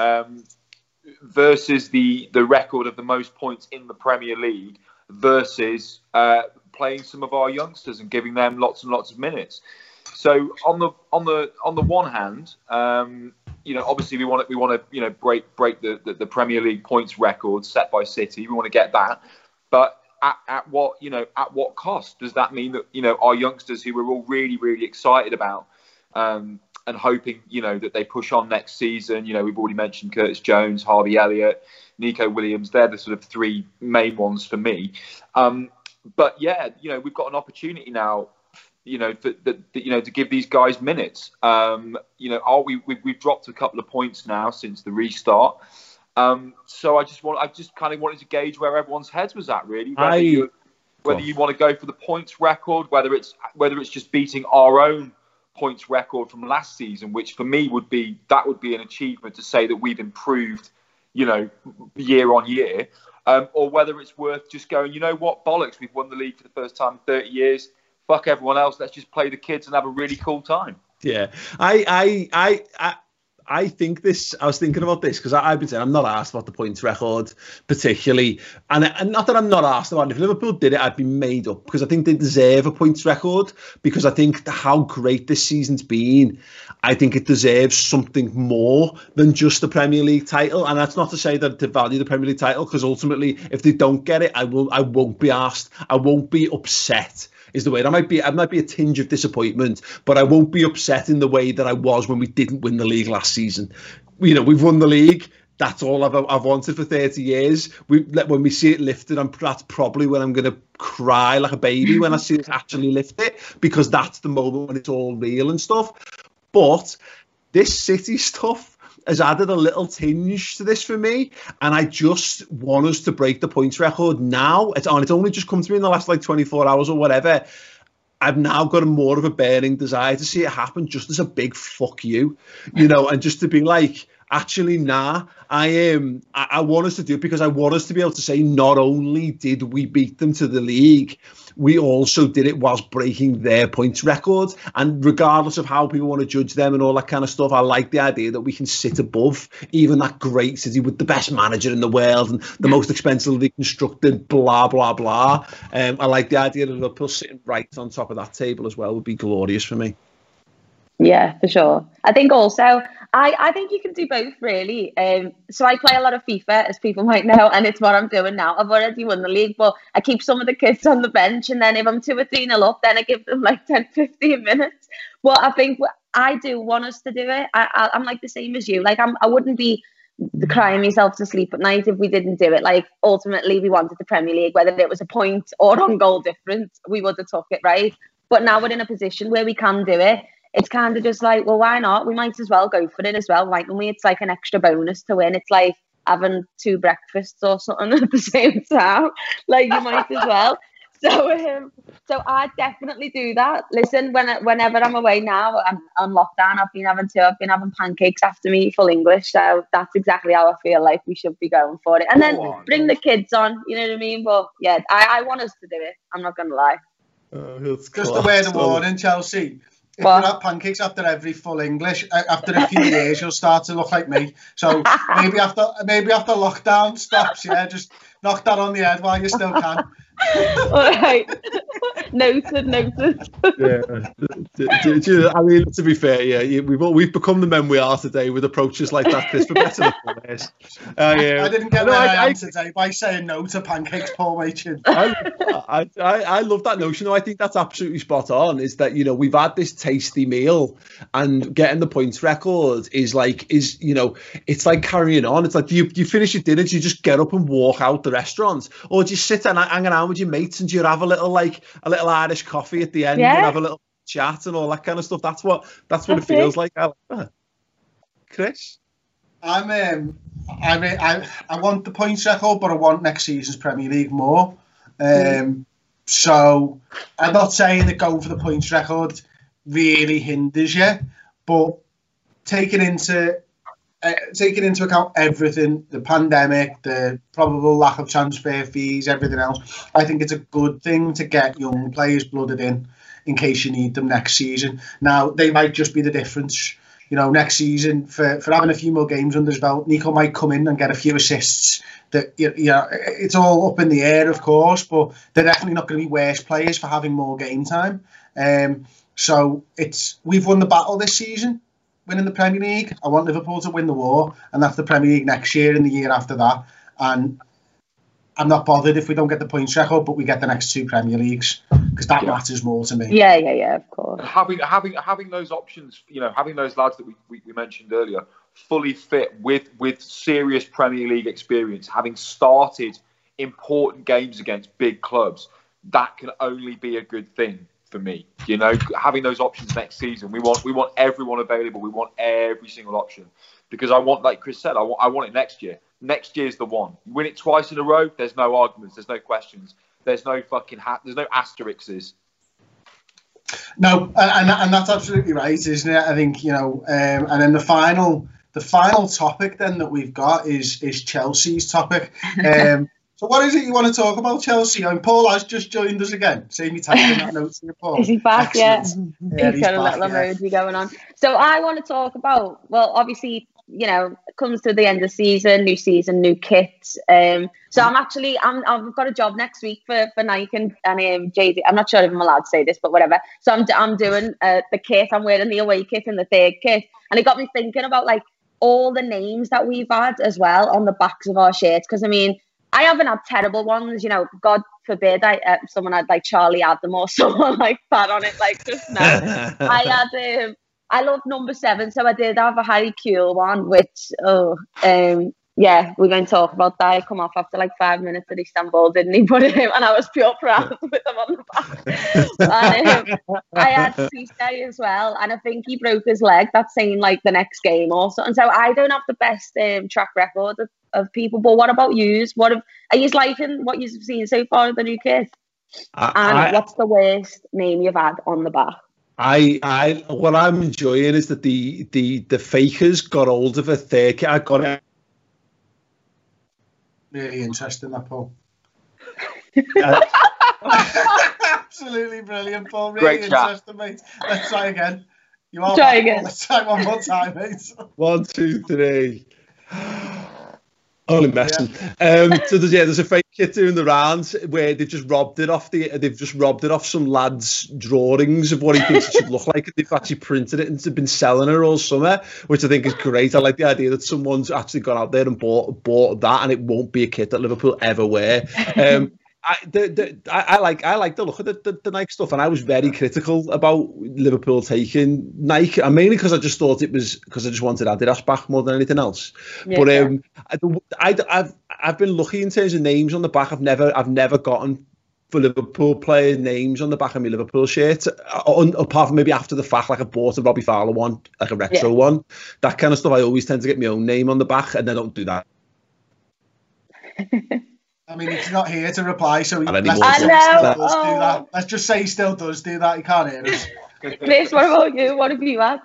versus the record of the most points in the Premier League versus playing some of our youngsters and giving them lots and lots of minutes. So on the one hand, obviously we want to break the Premier League points record set by City. We want to get that, but at what cost? Does that mean that our youngsters who we're all really, really excited about and hoping that they push on next season? We've already mentioned Curtis Jones, Harvey Elliott, Nico Williams. They're the sort of three main ones for me. But yeah, we've got an opportunity now, to give these guys minutes. We've dropped a couple of points now since the restart. So I just kind of wanted to gauge where everyone's heads was at, really. Whether you want to go for the points record, whether it's just beating our own points record from last season, which for me would be an achievement to say that we've improved, year on year, or whether it's worth just going, you know what, bollocks, we've won the league for the first time in 30 years. Fuck everyone else. Let's just play the kids and have a really cool time. Yeah, I think this. I was thinking about this because I've been saying I'm not asked about the points record particularly, and not that I'm not asked about it. If Liverpool did it, I'd be made up because I think they deserve a points record because I think how great this season's been. I think it deserves something more than just the Premier League title, and that's not to say that to value the Premier League title because ultimately, if they don't get it, I won't be asked. I won't be upset. Is the way I might be a tinge of disappointment, but I won't be upset in the way that I was when we didn't win the league last season. We've won the league. That's all I've wanted for 30 years. When we see it lifted, that's probably when I'm going to cry like a baby when I see it actually lift it, because that's the moment when it's all real and stuff. But this City stuff has added a little tinge to this for me, and I just want us to break the points record now. It's only just come to me in the last 24 hours or whatever. I've now got more of a burning desire to see it happen, just as a big fuck you, and just to be like, actually, nah. I want us to do it because I want us to be able to say not only did we beat them to the league, we also did it whilst breaking their points records. And regardless of how people want to judge them and all that kind of stuff, I like the idea that we can sit above even that great City with the best manager in the world and the most expensively constructed, blah, blah, blah. I like the idea that Liverpool sitting right on top of that table as well would be glorious for me. Yeah, for sure. I think also, I think you can do both, really. So I play a lot of FIFA, as people might know, and it's what I'm doing now. I've already won the league, but I keep some of the kids on the bench, and then if I'm 2 or 3-0 up, then I give them like 10, 15 minutes. Well, I think I do want us to do it. I'm like the same as you. Like, I wouldn't be crying myself to sleep at night if we didn't do it. Like, ultimately, we wanted the Premier League, whether it was a point or on goal difference, we would have took it, right? But now we're in a position where we can do it. It's kind of just like, well, why not? We might as well go for it as well, mightn't we? It's like an extra bonus to win. It's like having 2 breakfasts or something at the same time. Like, you might as well. So I definitely do that. Listen, whenever I'm away now, I'm on lockdown. I've been having pancakes after me, full English. So that's exactly how I feel like we should be going for it. And then bring the kids on. You know what I mean? But yeah, I want us to do it. I'm not going to lie. Just the way the warning, Chelsea. If you have pancakes after every full English, after a few years, you'll start to look like me. So maybe after lockdown stops, just knock that on the head while you still can. All right. Noted. Yeah. I mean, to be fair, we've become the men we are today with approaches like that, Chris, for better than for worse. I didn't get where I am today by saying no to pancakes, Paul Machin. I love that notion, though. I think that's absolutely spot on, is that, we've had this tasty meal and getting the points record is it's like carrying on. It's like you finish your dinner, do you just get up and walk out the restaurant, or do you sit and hang around with your mates and do you have a little Irish coffee at the end and have a little chat and all that kind of stuff? That's what it feels like. I like that. Chris? I want the points record, but I want next season's Premier League more. So I'm not saying that going for the points record really hinders you, but taking into account everything, the pandemic, the probable lack of transfer fees, everything else, I think it's a good thing to get young players blooded in case you need them next season. Now, they might just be the difference. Next season, for having a few more games under his belt, Nico might come in and get a few assists. That it's all up in the air, of course, but they're definitely not going to be worse players for having more game time. So we've won the battle this season, winning the Premier League. I want Liverpool to win the war, and that's the Premier League next year and the year after that. And I'm not bothered if we don't get the points record, but we get the next 2 Premier Leagues, because that matters more to me. Yeah, of course. Having those options, having those lads that we mentioned earlier, fully fit with serious Premier League experience, having started important games against big clubs, that can only be a good thing for me. Having those options next season, we want everyone available. We want every single option, because I want, like Chris said, I want it next year. Next year's the one. You win it twice in a row, there's no arguments, there's no questions, there's no fucking there's no asterisks. No, and that's absolutely right, isn't it? I think and then the final topic then that we've got is Chelsea's topic. So what is it you want to talk about, Chelsea? And Paul has just joined us again. See me typing that note to you, Paul. Is he back? Excellent. Yeah. He's got a little emoji going on. So I want to talk about, well, obviously, it comes to the end of the season, new kit. So I've got a job next week for Nike and JD. I'm not sure if I'm allowed to say this, but whatever. So I'm doing the kit. I'm wearing the away kit and the third kit. And it got me thinking about all the names that we've had as well on the backs of our shirts. Because I haven't had terrible ones, God forbid someone had Charlie Adam or someone like that on it, just now. I love number 7, so I did have a Harry Kewell one, which, we won't talk about that. I come off after 5 minutes at Istanbul, didn't he? But and I was pure proud with him on the back. And I had Cisse as well, and I think he broke his leg. That's saying the next game or something. So I don't have the best track record of people. But what about yous? Are you liking what you've seen so far of the new kit? And what's the worst name you've had on the back? What I'm enjoying is that the fakers got hold of a third. I got it. Really interesting, that, Paul. Absolutely brilliant, Paul. Really interesting, mate. Let's try again. You are try again. Let's try one more time, mate. 1, 2, 3. Only messing. So there's a fake kit doing the rounds where they've just robbed it off some lad's drawings of what he thinks it should look like. They've actually printed it and they've been selling it all summer, which I think is great. I like the idea that someone's actually gone out there and bought that, and it won't be a kit that Liverpool ever wear. I like the look of the Nike stuff, and I was very critical about Liverpool taking Nike, and mainly because I just thought it was because I just wanted Adidas back more than anything else. Yeah, but I've been lucky in terms of names on the back. I've never gotten for Liverpool player names on the back of my Liverpool shirt, apart from maybe after the fact, like I bought a Robbie Fowler one, like a retro one, that kind of stuff. I always tend to get my own name on the back, and I don't do that. I mean, he's not here to reply, so let's just say he still does do that. He can't hear us. Chris, what about you? What have you had?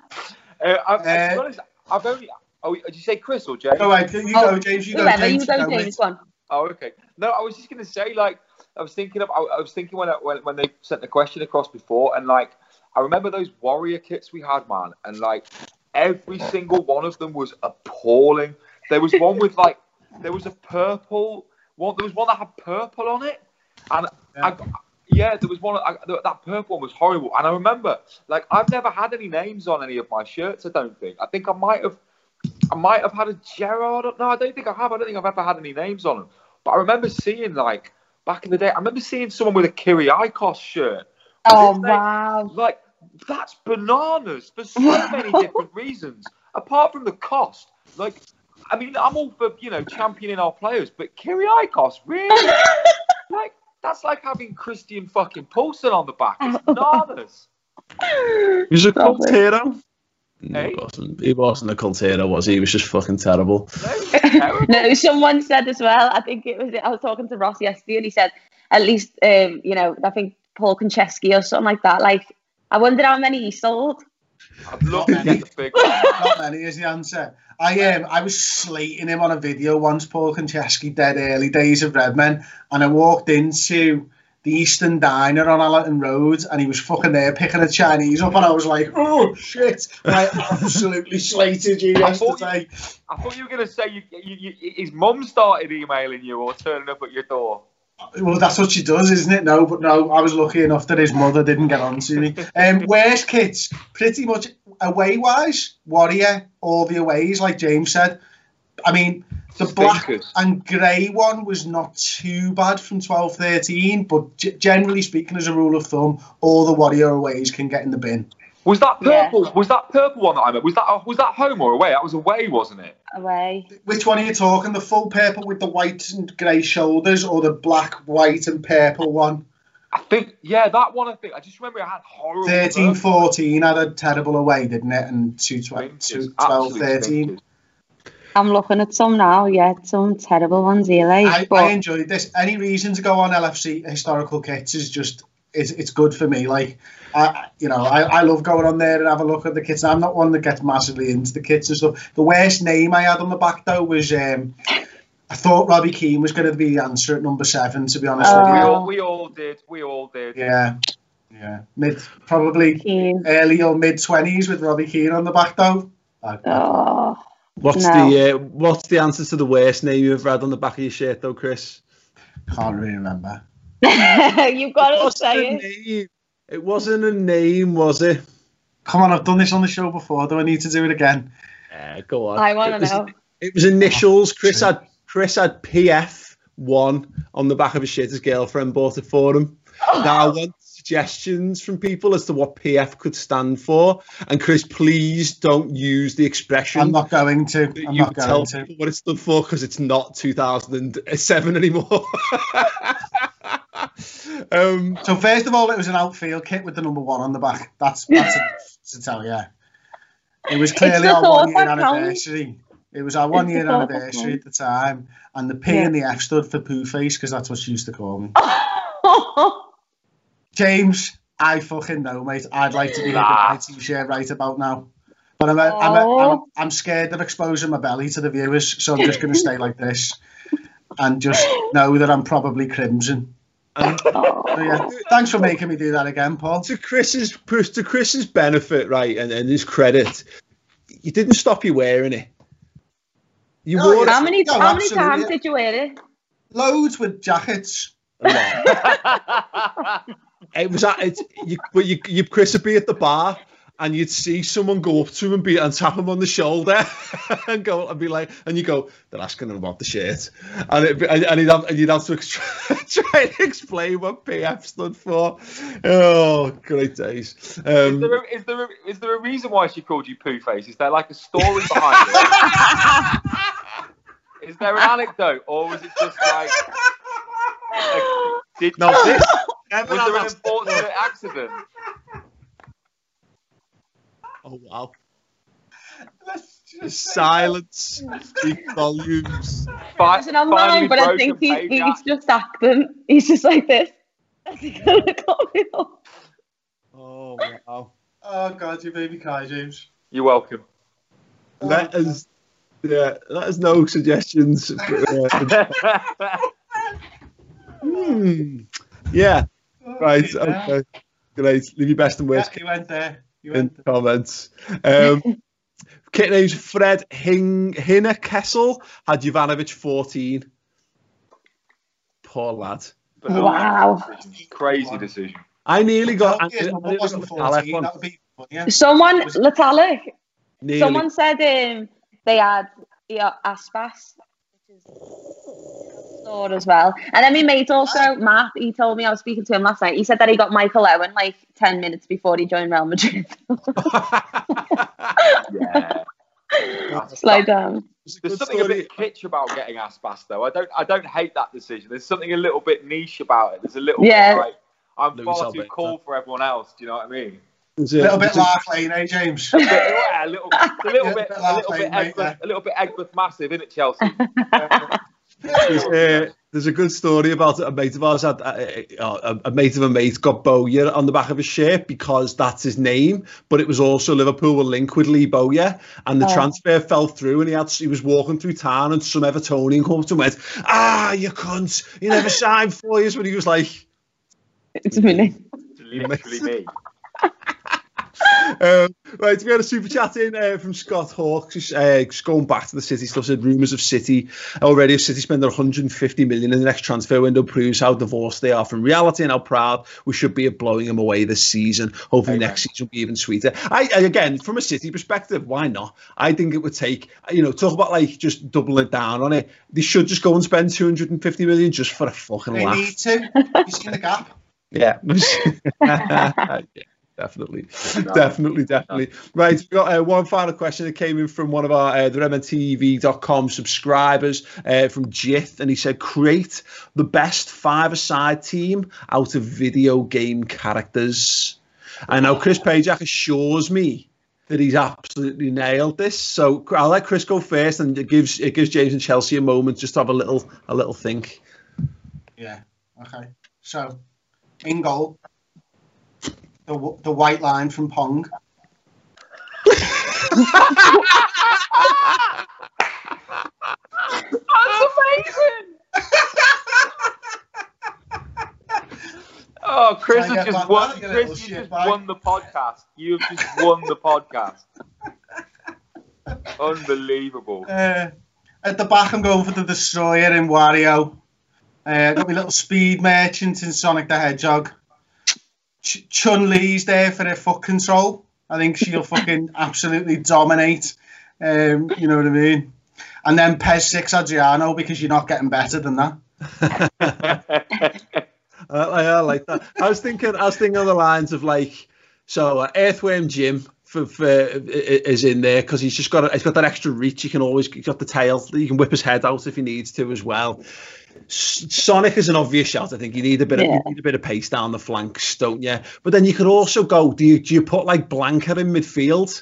I've only... Oh, did you say Chris or James? All right, you go, James. You go, James. One. Oh, okay. No, I was just going to say, like, I was thinking when they sent the question across before, and like, I remember those Warrior kits we had, man, and like every single one of them was appalling. There was one with like, there was a purple. There was one that had purple on it, and there was one. That purple one was horrible. And I remember, like, I've never had any names on any of my shirts. I don't think. I think I might have had a Gerrard. No, I don't think I have. I don't think I've ever had any names on them. But I remember seeing, like, back in the day, I remember seeing someone with a Kyriakos shirt. Oh wow! Like, that's bananas for so many different reasons. Apart from the cost, like. I mean, I'm all for, championing our players, but Kyriakos, really? Like, that's like having Christian fucking Poulsen on the back. It's bananas. He's a cult hero. Hey? He wasn't a cult hero, was he? He was just fucking terrible. No, someone said as well, I was talking to Ross yesterday, and he said, at least, I think Paul Konchesky or something like that. Like, I wonder how many he sold. Not many. Not many is the answer. I was slating him on a video once, Paul Konchesky, dead early days of Redmen, and I walked into the Eastern Diner on Allerton Road, and he was fucking there picking a Chinese up, and I was like, oh shit! I absolutely slated you yesterday. I thought you were going to say his mum started emailing you or turning up at your door. Well, that's what she does, isn't it? No, I was lucky enough that his mother didn't get on to me. Worst kits, pretty much away-wise, Warrior, all the aways, like James said. I mean, the black and grey one was not too bad from 12-13, but generally speaking, as a rule of thumb, all the Warrior aways can get in the bin. Was that purple? Yeah. Was that purple one that I meant? Was that home or away? That was away, wasn't it? Away. Which one are you talking? The full purple with the white and grey shoulders, or the black, white, and purple one? I think, that one. I just remember it had horrible. 13-14 had a terrible away, didn't it? And 12-13. I'm looking at some now. Yeah, some terrible ones here. I enjoyed this. Any reason to go on LFC historical kits is just it's good for me. Like. I love going on there and have a look at the kits. I'm not one that gets massively into the kits and stuff. The worst name I had on the back though was I thought Robbie Keane was going to be the answer at number 7. To be honest with you, we all did. Yeah. Probably early or mid 20s with Robbie Keane on the back though. What's the answer to the worst name you've ever had on the back of your shirt though, Chris? Can't really remember. You've got to say it. It wasn't a name, was it? Come on, I've done this on the show before. Do I need to do it again? Go on. I want to know. It was initials. Chris had PF1 on the back of his shirt. His girlfriend bought it for him. Now I want suggestions from people as to what PF could stand for. And Chris, please don't use the expression. I'm not going to. Tell people what it stood for, because it's not 2007 anymore. So first of all, it was an outfield kit with the number 1 on the back. That's to tell you. It was clearly our 1 year anniversary. It was our 1 year anniversary at the time, and the P and the F stood for Poo Face, because that's what she used to call me. James, I fucking know, mate. I'd like to be hitting my t-shirt right about now. But I'm scared of exposing my belly to the viewers, so I'm just going to stay like this and just know that I'm probably crimson. So yeah, thanks for making me do that again, Paul. To Chris's benefit, right, and his credit, you didn't stop you wearing it. You wore it. How many times did you wear it? Loads with jackets. Chris would be at the bar, and you'd see someone go up to him and tap him on the shoulder, and be like, and you go, they're asking him about the shirt, and you'd have to try and explain what PF stood for. Oh, great days. Is there a reason why she called you Poo Face? Is there like a story behind it? Is there an anecdote, or was it just like? Was there an unfortunate accident? Oh wow! Silence speaks volumes. Listen, I'm lying, but I think he's just acting. He's just like this. Oh wow! Oh God, you made me cry, James. You're welcome. Let us know suggestions. Yeah. Right. Okay. Great. Leave your best and worst. Yeah, you went there. In comments. Kit names Fred Hinnerkessel had Jovanovic 14. Poor lad. Wow. Crazy decision. I nearly got. Someone, Latalik. Someone said they had Aspas, which is store as well. And then my mate also, Matt, he told me, I was speaking to him last night, he said that he got Michael Owen like 10 minutes before he joined Real Madrid. Yeah. Slide down. There's something a bit kitsch about getting Aspas though. I don't hate that decision. There's something a little bit niche about it. There's a little bit like, I'm far too cool for everyone else. Do you know what I mean? A little bit Lark Lane, eh, James? A little bit Egbert massive, isn't it, Chelsea? There's a good story about a mate of ours had a mate of a mate got Bowyer on the back of his shirt because that's his name, but it was also Liverpool were linked with Lee Bowyer, and the transfer fell through, and he was walking through town, and some Evertonian came up to him and went, you cunt, you never signed for us, when he was like, it's me. Literally me. Right, we had a super chat in from Scott Hawks, just going back to the City stuff. Said rumours of City already. City spending 150 million in the next transfer window proves how divorced they are from reality and how proud we should be of blowing them away this season. Hopefully next season will be even sweeter. I again, from a City perspective, why not? I think it would take, talk about like just doubling it down on it. They should just go and spend 250 million just for a fucking laugh. They need to. You see the gap? Yeah. Definitely. Right, we've got one final question that came in from one of our the RedmenTV.com subscribers from Jith, and he said, create the best five-a-side team out of video game characters. And now Chris Pajak assures me that he's absolutely nailed this, so I'll let Chris go first, and it gives James and Chelsea a moment just to have a little think. Yeah, okay. So, in goal, the white line from Pong. That's amazing. Oh, Chris has just won. Chris, you just won the podcast. You have just won the podcast. Unbelievable. At the back, I'm going for the Destroyer in Wario. Got my little speed merchant in Sonic the Hedgehog. Chun-Li's there for her foot control. I think she'll fucking absolutely dominate. You know what I mean? And then PES 6 Adriano, because you're not getting better than that. I like that. I was thinking on the lines of like, so Earthworm Jim is in there because he's got that extra reach. He's got the tail. You can whip his head out if he needs to as well. Sonic is an obvious shout. I think you need a bit of pace down the flanks, don't you? But then you could also go. Do you put like Blanca in midfield?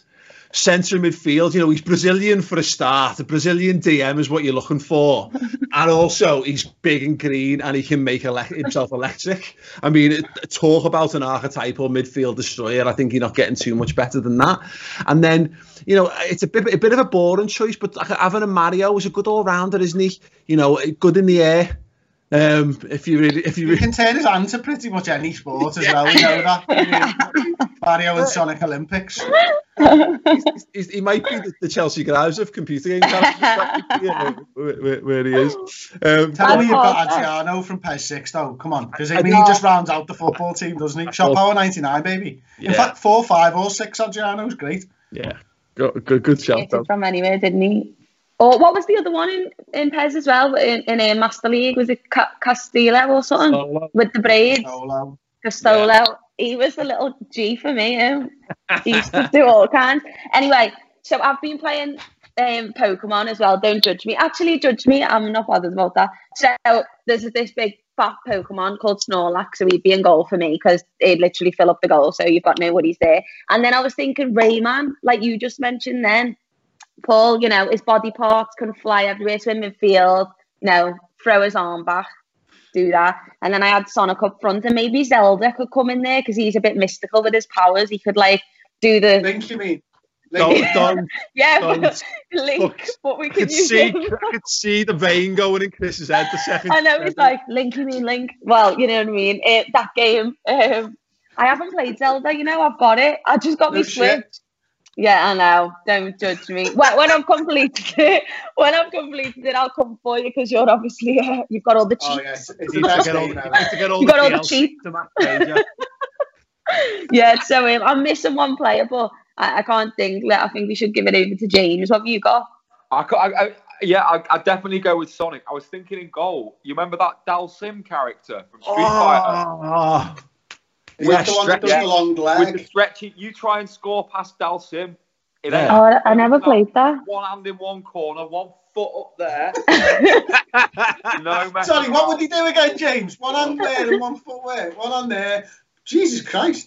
centre midfield. You know, he's Brazilian for a start. A Brazilian DM is what you're looking for. And also, he's big and green, and he can make himself electric. I mean, talk about an archetypal midfield destroyer. I think you're not getting too much better than that. And then, you know, it's a bit of a boring choice, but having a Mario is a good all-rounder, isn't he? You know, good in the air. If you can turn his hand to pretty much any sport as well. We know that. Mario and Sonic Olympics. He might be the Chelsea guys of computer game characters, where he is. Tell me you've got Adriano from PES 6 though. Come on, because I mean he just rounds out the football team, doesn't he? Shot power 99, baby. In fact, 4, 5, or 6 Adriano's great. Yeah, good shout. From anywhere, didn't he? Or what was the other one in PES as well? In Master League, was it Castillo or something? Castolo. With the braids? Castolo. Yeah. He was a little G for me. He used to do all kinds. Anyway, so I've been playing Pokemon as well. Don't judge me. Actually, judge me. I'm not bothered about that. So there's this big fat Pokemon called Snorlax. So he'd be in goal for me because he'd literally fill up the goal. So you've got no worries there. And then I was thinking Rayman, like you just mentioned then. Paul, you know, his body parts can fly everywhere, swim midfield, you know, throw his arm back, do that. And then I had Sonic up front, and maybe Zelda could come in there because he's a bit mystical with his powers. He could, like, do the... Link, you mean? Don't. Link, but we could use I could see the vein going in Chris's head the second. I know, it's like, Link, you mean Link? Well, you know what I mean? That game, I haven't played Zelda, you know, I've got it. I just got me Switch. Yeah, I know. Don't judge me. When I've completed it, I'll come for you because you're obviously you've got all the cheats. Oh yes, you got all the cheats. Yeah, so I'm missing one player, but I can't think. I think we should give it over to James. What have you got? I definitely go with Sonic. I was thinking in goal. You remember that Dalsim character from Street Fighter? With the one that does the long leg. With the stretchy, you try and score past Dalsim. I never played that. One hand in one corner, 1 foot up there. Sorry, what would he do again, James? One hand there and 1 foot where? One hand there. Jesus Christ.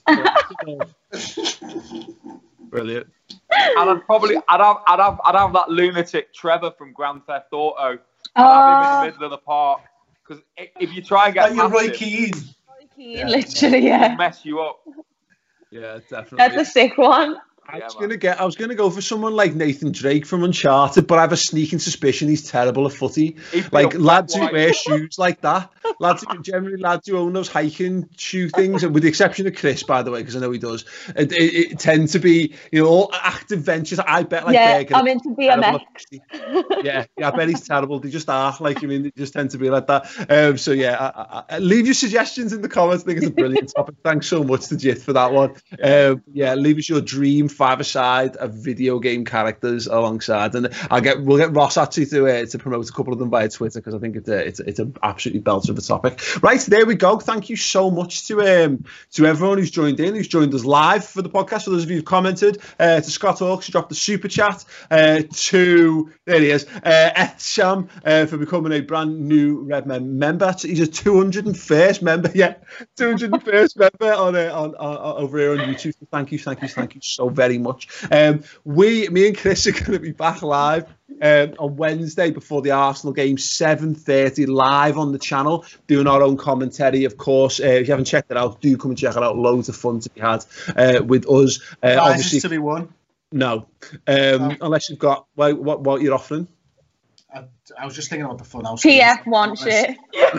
Brilliant. And I'd have that lunatic Trevor from Grand Theft Auto. I'd have him in the middle of the park. Because if you try and get past Roy Keane. Literally, yeah. Mess you up. Yeah, definitely. That's a sick one. I was gonna go for someone like Nathan Drake from Uncharted, but I have a sneaking suspicion he's terrible at footy. Like lads who wear shoes like that, lads who own those hiking shoe things, and with the exception of Chris, by the way, because I know he does, it tend to be, you know, all active ventures. I bet like Berger, I'm into BMX. Yeah, I bet he's terrible. They just are like, I mean, they just tend to be like that. So yeah, leave your suggestions in the comments. I think it's a brilliant topic. Thanks so much to Jit for that one. Leave us your dream 5-a-side of video game characters alongside, and we'll get Ross actually to promote a couple of them via Twitter because I think it's an absolutely belter of a topic. Right, there we go. Thank you so much to everyone who's joined us live for the podcast. For those of you who've commented, to Scott Hawks who dropped the super chat, to there he is, Ethsham for becoming a brand new Redmen member. He's a 201st member. Yeah, 201st member on over here on YouTube. So thank you so very much. Me and Chris are going to be back live on Wednesday before the Arsenal game, 7:30 live on the channel, doing our own commentary. Of course, if you haven't checked it out, do come and check it out. Loads of fun to be had with us. Obviously, to be won. No, unless you've got what you're offering. I was just thinking about the fun house. PF1 shit.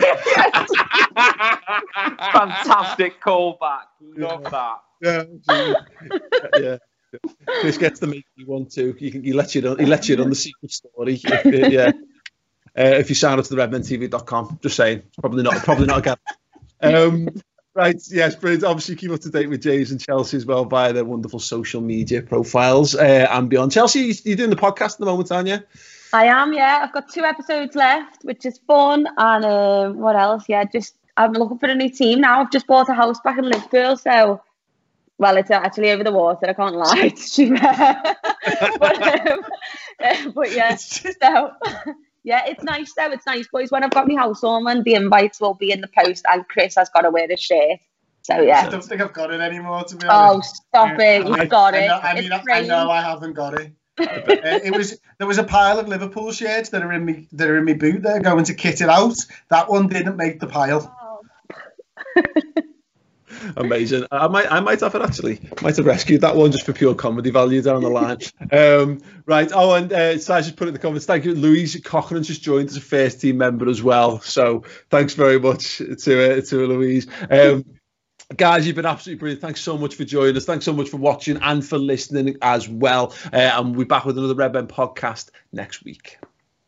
Fantastic callback. Love that. Yeah. Chris gets the make you want to. He lets you on the secret story. If you sign up to the redmentv.com. Just saying. Probably not again. Right, yes, brilliant. Obviously, keep up to date with James and Chelsea as well via their wonderful social media profiles and beyond. Chelsea, you're doing the podcast at the moment, aren't you? I am, yeah. I've got 2 episodes left, which is fun. And what else? Yeah, I'm looking for a new team now. I've just bought a house back in Liverpool, so... Well, it's actually over the water. I can't lie. But yeah, so yeah, it's nice though. It's nice, boys. When I've got my housewarming, the invites will be in the post, and Chris has got to wear a shirt. So yeah. I don't think I've got it anymore, to be honest. Oh, stop it! You've got it. I know I haven't got it. There was a pile of Liverpool shirts that are in me boot there, going to kit it out. That one didn't make the pile. Oh. Amazing. I might have it actually. Might have rescued that one just for pure comedy value down the line. Right. Oh, and Saj just put in the comments. Thank you. Louise Cochran just joined as a first team member as well. So thanks very much to Louise. Guys, you've been absolutely brilliant. Thanks so much for joining us. Thanks so much for watching and for listening as well. And we'll be back with another Red Ben podcast next week.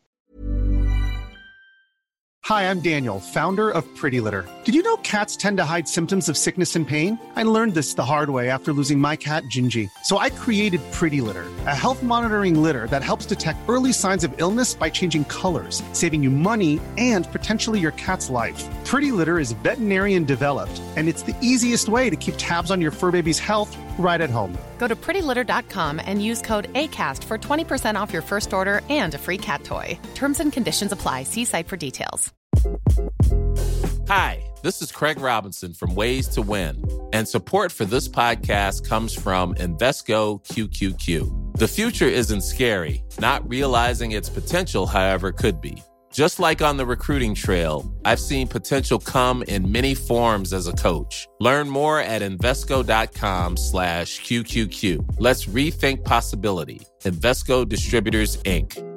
Hi, I'm Daniel, founder of Pretty Litter. Did you know cats tend to hide symptoms of sickness and pain? I learned this the hard way after losing my cat, Gingy. So I created Pretty Litter, a health monitoring litter that helps detect early signs of illness by changing colors, saving you money and potentially your cat's life. Pretty Litter is veterinarian developed, and it's the easiest way to keep tabs on your fur baby's health right at home. Go to prettylitter.com and use code ACAST for 20% off your first order and a free cat toy. Terms and conditions apply. See site for details. Hi, this is Craig Robinson from Ways to Win, and support for this podcast comes from Invesco QQQ. The future isn't scary. Not realizing its potential, however, could be. Just like on the recruiting trail, I've seen potential come in many forms as a coach. Learn more at Invesco.com/QQQ. Let's rethink possibility. Invesco Distributors, Inc.